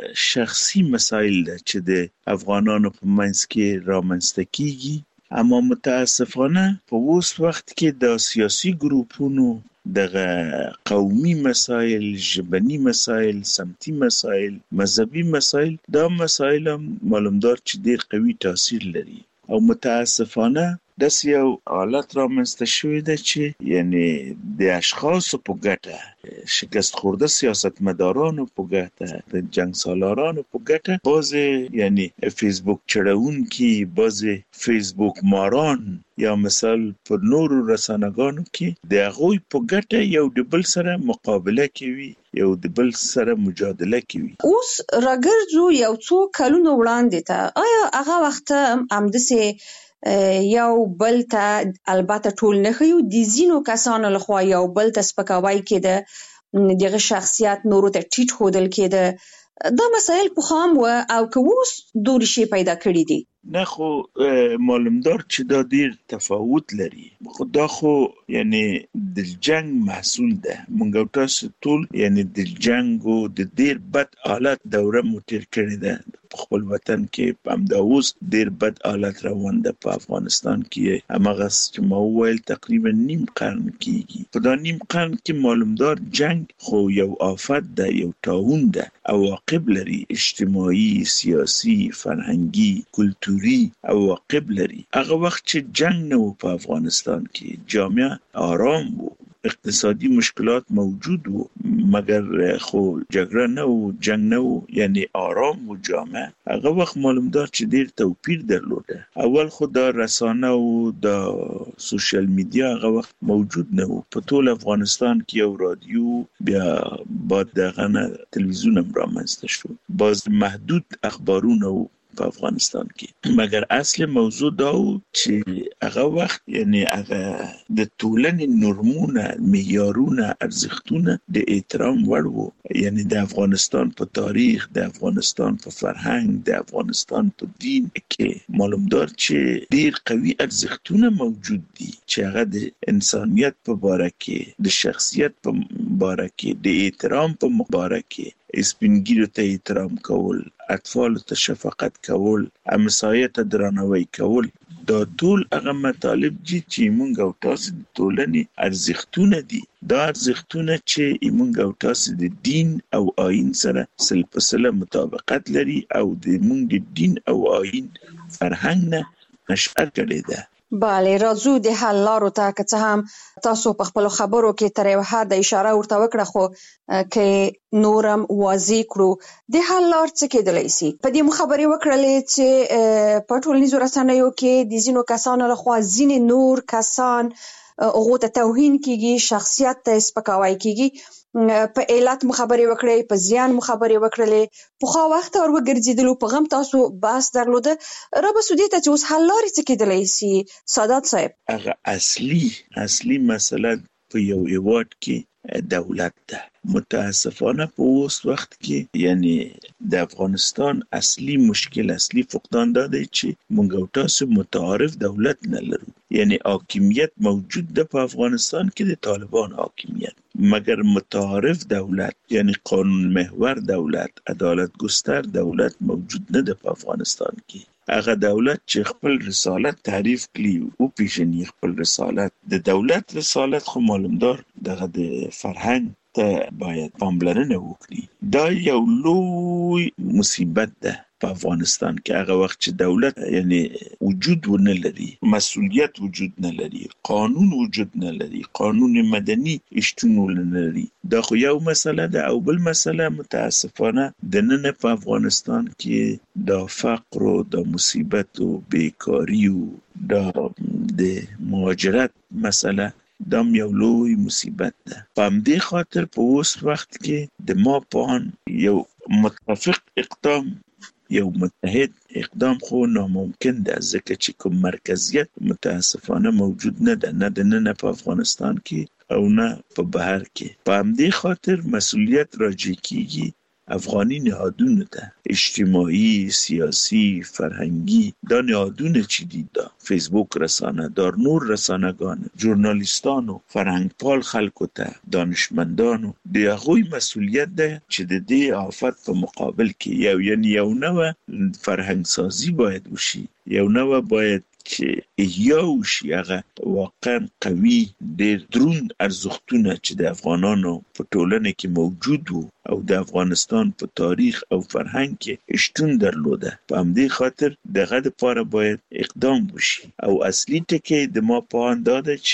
شخصي مسایل ده چې د افغانانو په منځ کې رامنځته کیږي اما متاسفانه په اوس وخت کې د سیاسي ګروپونو دغه قومي مسایل ژبني مسایل سمتي مسایل مذهبي مسایل دا مسایل معلومدار چې ډیر قوي تاثیر لري او متاسفانه داسې یو حالت رامنځته شوی ده چې یعنی د اشخاصو په ګټه شکست خورده سیاستمدارانو په ګټه د جنگ سالارانو په ګټه بعضې یعنی فیسبوک چړونکي بعضې فیسبوک ماران یا مثال په نورو رسانه‌ګانو کې د هغوی په ګټه یو د بل سره مقابله کوي یو د بل سره مجادله کوي. اوس راګرځو یو څو کلونو وړاندې ته، آیا هغه وخت همداسې یو بل ته البته ټول نه ښیو، د ځینو کسانو لخوا یو بل ته سپکاوی کېده، دغه شخصیت نورو ته ټیټ ښودل کېده، دا مسایل پخوا هم وه او که اوس دورې شی پیدا کړي دي؟ نه خو معلومدار چې دا ډیر تفاوت لري، خو دا خو یعنی د جنگ محصول ده. مونږ او تاسو ټول یعنی د جنگ او د ډیر بد حالت دوره مو تیر کړې ده په خپل وطن کې. همدا اوس ډیر بد حالت روان ده په افغانستان کې. هماغه چې ما وویل تقریبا نیم قرن کېږي. په دا نیم قرن کې معلومدار جنگ خو یو آفت ده، یو طاعون ده، عواقب لري، اجتماعي، سیاسي، فرهنګي، کلتوري عواقب لري. هغه وخت چې جنگ نه و په افغانستان کې، جامعه آرام و، اقتصادي مشکلات موجود و، مگر خو جګړه نه و، جنگ نه و، یعنی آرام و جامعه. هغه وخت معلومدار چې ډیر توپیر درلوده. اول خو دا رسانه و دا سوشل میډیا هغه وخت موجود نه و. په ټول افغانستان کې یو رادیو، بیا بعد دغه نه تلویزیون هم رامنځته شو، باز محدود اخبارونه و په افغانستان کې. مگر اصل موضوع دا و چې هغه وخت یعنی هغه د ټولنې نورمونه، معیارونه، ارزښتونه د احترام وړ وو. یعنی د افغانستان په تاریخ، د افغانستان په فرهنګ، د افغانستان په دین کې معلومدار چې ډیر قوي ارزښتونه موجود دي چې هغه د انسانیت په باره کې، د شخصیت په باره کې، د احترام په باره کې، سپینګیرو ته احترام کول، اطفال ته شفقت کول، همسایه ته درناوی کول، دا ټول هغه مطالب دي چې موږ او تاسو د ټولنې ارزښتونه دي. دا ارزښتونه چې موږ او تاسو د دین او آیین سره سل په سله مطابقت لري او د موږ د دین او آیین فرهنګ نه نشأت کړې ده. بله، راځو د حل لارو ته. که څه هم تاسو په خپلو خبرو کې تر یو حده اشاره ورته وکړه، خو که نورم واضح کړو د حل لار څه کېدلی سي. په دې مو خبرې وکړلې چې په ټولنیزو رسنیو کې د ځینو کسانو لخوا ځینې نور کسان هغو ته توهین کېږي، شخصیت ته سپکاوی کېږي. په علت مو خبرې وکړې، په زیان مو خبرې وکړلې، پخوا وخت ور وګرځېدلو، په غم تاسو بحث درلوده. را به سو دې ته چې اوس حل لارې څه کېدلی سي سادات صاحب؟ هغه اصلي اصلي مسله په یو هیواد کې دولت ده. متاسفانه په اوس وخت کې یعنی د افغانستان اصلي مشکل، اصلي فقدان دا دی چې موږ او تاسو متعارف دولت نه لرو. یعنی حاکمیت موجود ده په افغانستان کې، د طالبان حاکمیت، مگر متعارف دولت یعنی قانون محور دولت، عدالت گستر دولت موجود نه ده په افغانستان کې. هغه دولت چې خپل رسالت تعریف کړي او پیژني خپل رسالت، د دولت رسالت خو معلومدار دغه د فرهنګ ته باید پاملرنه وکړي. دا یو لوی مصیبت ده په افغانستان کې. هغه وخت چې دولت یعنی وجود ونه لري، مسؤلیت وجود نه لري، قانون وجود نه لري، قانون مدني شتون نه لري، دا خو یو مسله ده. او بل مسله متاسفانه د نن په افغانستان کې دا فقر او دا مصیبت او بیکاری او دا د مهاجرت مسله دا یو لوی مصیبت ده. په همدې خاطر په اوس وخت کې د ما پان یو متفق اقدام، یو متحد اقدام خو ناممکن ده، ځکه چې کوم مرکزیت متاسفانه موجود نه ده، نه د نن په افغانستان کې او نه په بهر کې. په همدې خاطر مسؤلیت راجع کیږي افغانی نهادونه ده، اجتماعی، سیاسی، فرهنگی. دا نهادونه چی دید؟ دا فیسبوک رسانه، دار نور رسانگان، جورنالیستانو، فرهنگپال خلکو ته، دانشمندانو، د هغوی مسئولیت ده چې د دې آفت په مقابل کې یو یعنی یو نوع فرهنگ سازی باید وشي، یو نوع باید چې احیا وشي، هغه واقعا قوي ډېر دروند ارزښتونه چې د افغانانو په ټولنه کې موجود وو او د افغانستان په تاریخ او فرهنګ کې شتون درلوده. په همدې خاطر دغه لپاره باید اقدام وشي. او اصلي ټکی د ما په اند دا ده چې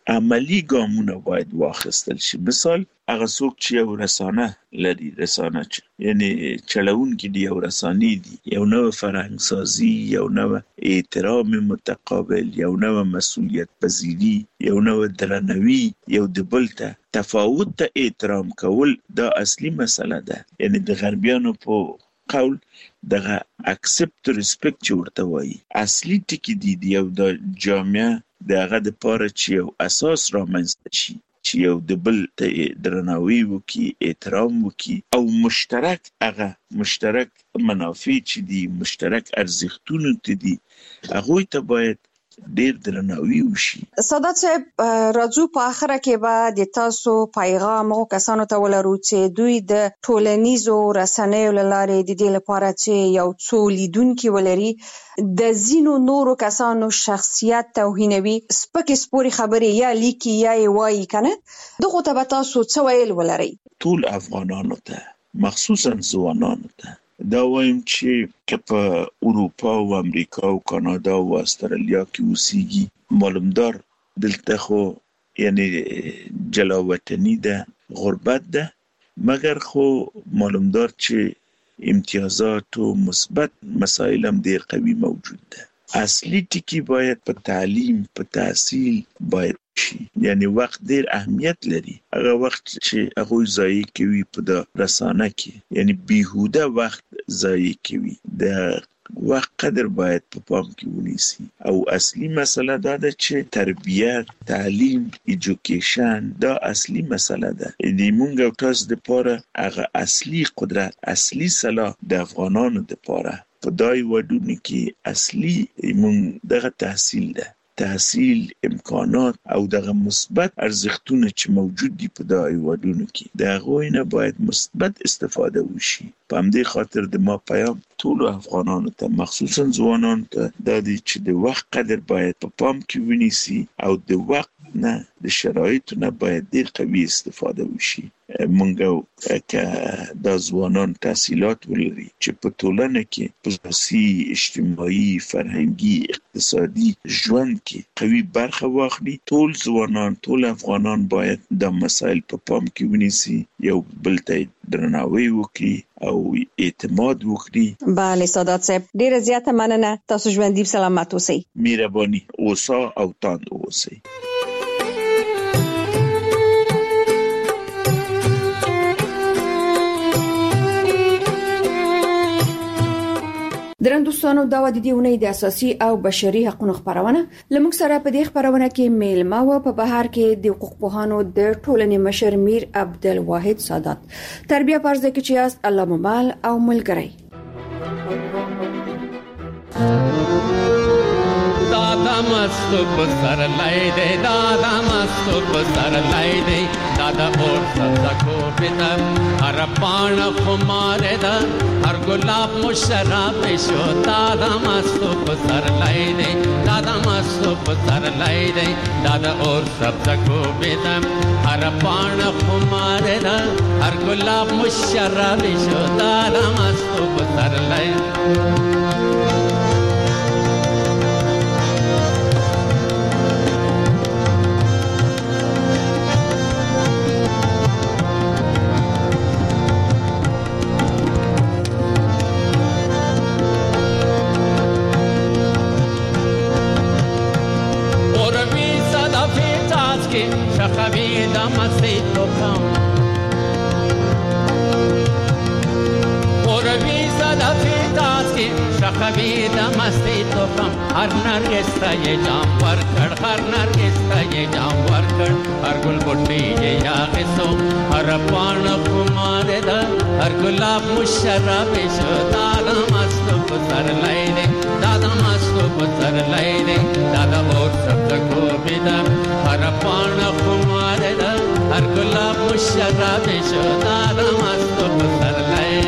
عملی ګامونه باید واخیستل شي. مثال هغه څوک چې یو رسانه لري، رسانه چې یعنی چلوونکي دی، یو رسانې دي، یو نوع فرهنګ سازي، یو نوع احترام متقابل، یو نوع مسؤلیت پذیری، یو نوع درناوی، یو د بل ته تفاوت ته احترام کول، دا اصلي مسله ده. یعنی د غربیانو په قول دغه اکسپټ ریسپیکټ چې ورته وایي اصلي ټکی دی دی یو د جامعه دغه د پاره چې یو اساس رامنځته شي چې یو د بل ته درناوی وکي، احترام وکي او مشترک هغه مشترک منافع چې دي، مشترک ارزښتونه ته دي، هغه ته باید ډیر درناوی وشي. سادات صاحب، راځو په اخره کې به د تاسو پیغام او کسانو ته ولرو چې دوی د ټولنیزو رسنیو لارې د دې لپاره چې یو څو لیدونکي ولري د زینو نورو کسانو شخصیت توهینوي، سپکې سپوري خبرې یا لیکي یا یې وایي کنه، دغه ته به تاسو څه ویل ولرئ؟ ټول افغانانو ته، مخصوصا ځوانانو ته دا وایم چې که په اروپا او امریکا او کانادا او استرالیا کې اوسېږي، معلومدار دلته خو یعنی جلاوطني ده، غربت ده، مګر خو معلومدار چې امتیازات او مثبت مسائل هم ډېر قوي موجود ده. اصلي ټکی باید په تعلیم، په تحصیل باید شي. یعنی وخت ډیر اهمیت لري. هغه وخت چې هغه ضایع کوي په د رسانه کې، یعنی بیهوده وخت ضایع کوي، د وخت قدر باید په پام کې ونیسي. او اصلي مسله دا ده چې تربیت، تعلیم، ایجوکیشن دا اصلي مسله ده. د مونږ او تاسو د پاره هغه اصلي قدرت، اصلي سلاح د افغانانو د پاره په دای وډونه کې اصلي مونږ دغه تحصیل ده، تحصیل، امکانات او دغه مثبت ارزښتونه چې موجود دي په دغه هیوادونو کې، د هغوی نه باید مثبت استفاده وشي. په همدې خاطر د ما پیام ټولو افغانانو ته، مخصوصا ځوانانو ته دا دی چې د وخت قدر باید په پام کې ونیسي او د وخت نه، د شرایطو نه باید ډېر قوي استفاده وشي. مونږ که دا ځوانان تحصیلات ولري چې په ټولنه کې په سیاسي، اجتماعي، فرهنګي، اقتصادي ژوند کې قوي برخه واخلي، ټول ځوانان، ټول افغانان باید دا مسایل په پام کې ونیسي، یو بل ته درناوی وکړي او اعتماد وکړي. بله سادات صاحب، ډیره زیاته مننه. تاسو ژوندي سلامت اوسئ. مهرباني اوسه او تاند اوسئ. درندوستانو، دا و د دې اونۍ د اساسي او بشري حقوقو خبرونه. لمک سره په دې خبرونه کې میلمه و په بهر کې د حقوق پوهانو د ټولنې مشر میر عبدالواحد سادات. تربیه پرځ کې چې است الله ممال او ملګری. दादा मस्त सर लाई दे, दादा मस्त सर लाई दे, दादा और सदा को पिता हर पान खुमारे दा, हर गुलाब मुशराब शो, दादा मस्त सर लाई दे, दादा मस्त सर लाई दे, दादा और सदा को पिता हर पान खुमारे दा, हर गुलाब मुशराब शो, दादा मस्त सर लाई. شخبیدا مستی تو کم اوروی زده فیتاز کی شخبیدا مستی تو کم هر نرگس تا یہ جام پر کڑ هر نرگس تا یہ جام پر کڑ هر گل بٹی یہ یاغسو هر پان خمار دا هر گلاب مشرب شو دادا مستو سر لائی دے دادا مستو سر لائی دے دادا اور سب کو بیدا هر پان خمار دا هر گلاب مشرب شو دادا مستو سر لائی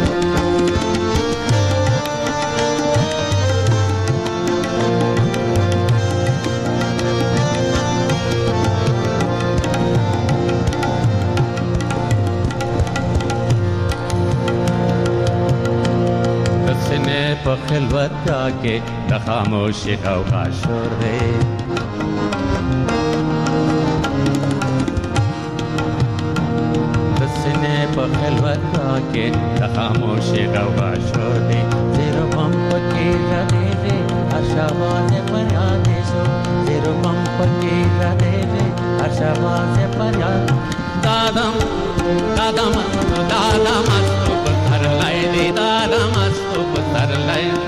په خلوت کې د خاموشي او خاشور دی خلوت را که خاموشی غوغا شده زیر بم پکی رده ده هر شواز فریاد شو زیر بم پکی رده ده هر شواز فریاد دادم دادم دادم از تو بتر لایدی دادم از تو بتر لایدی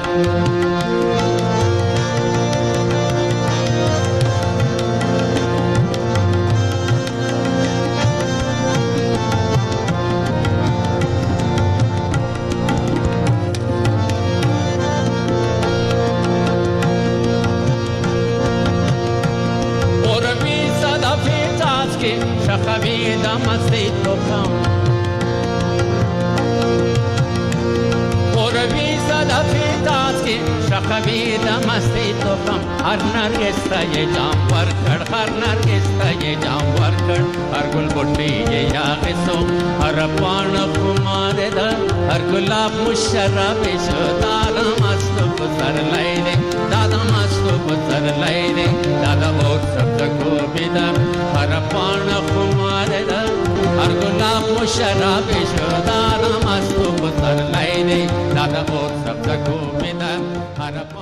شخبی دمستی تو کم قربی صدفی تاز کی شخبی دمستی تو کم هر نرگس تا یہ جام ورکڑ ہر نرگس تا یہ جام ورکڑ ہر گل بٹی یہ یاغسو ہر پان کمار دا ہر گلاب مشرب شو دادا مستو بسر لائے دے دادا مستو بسر لائے دے دادا بہت سب کو بیدم ہر پان کمار دا ہر گلاب مشرب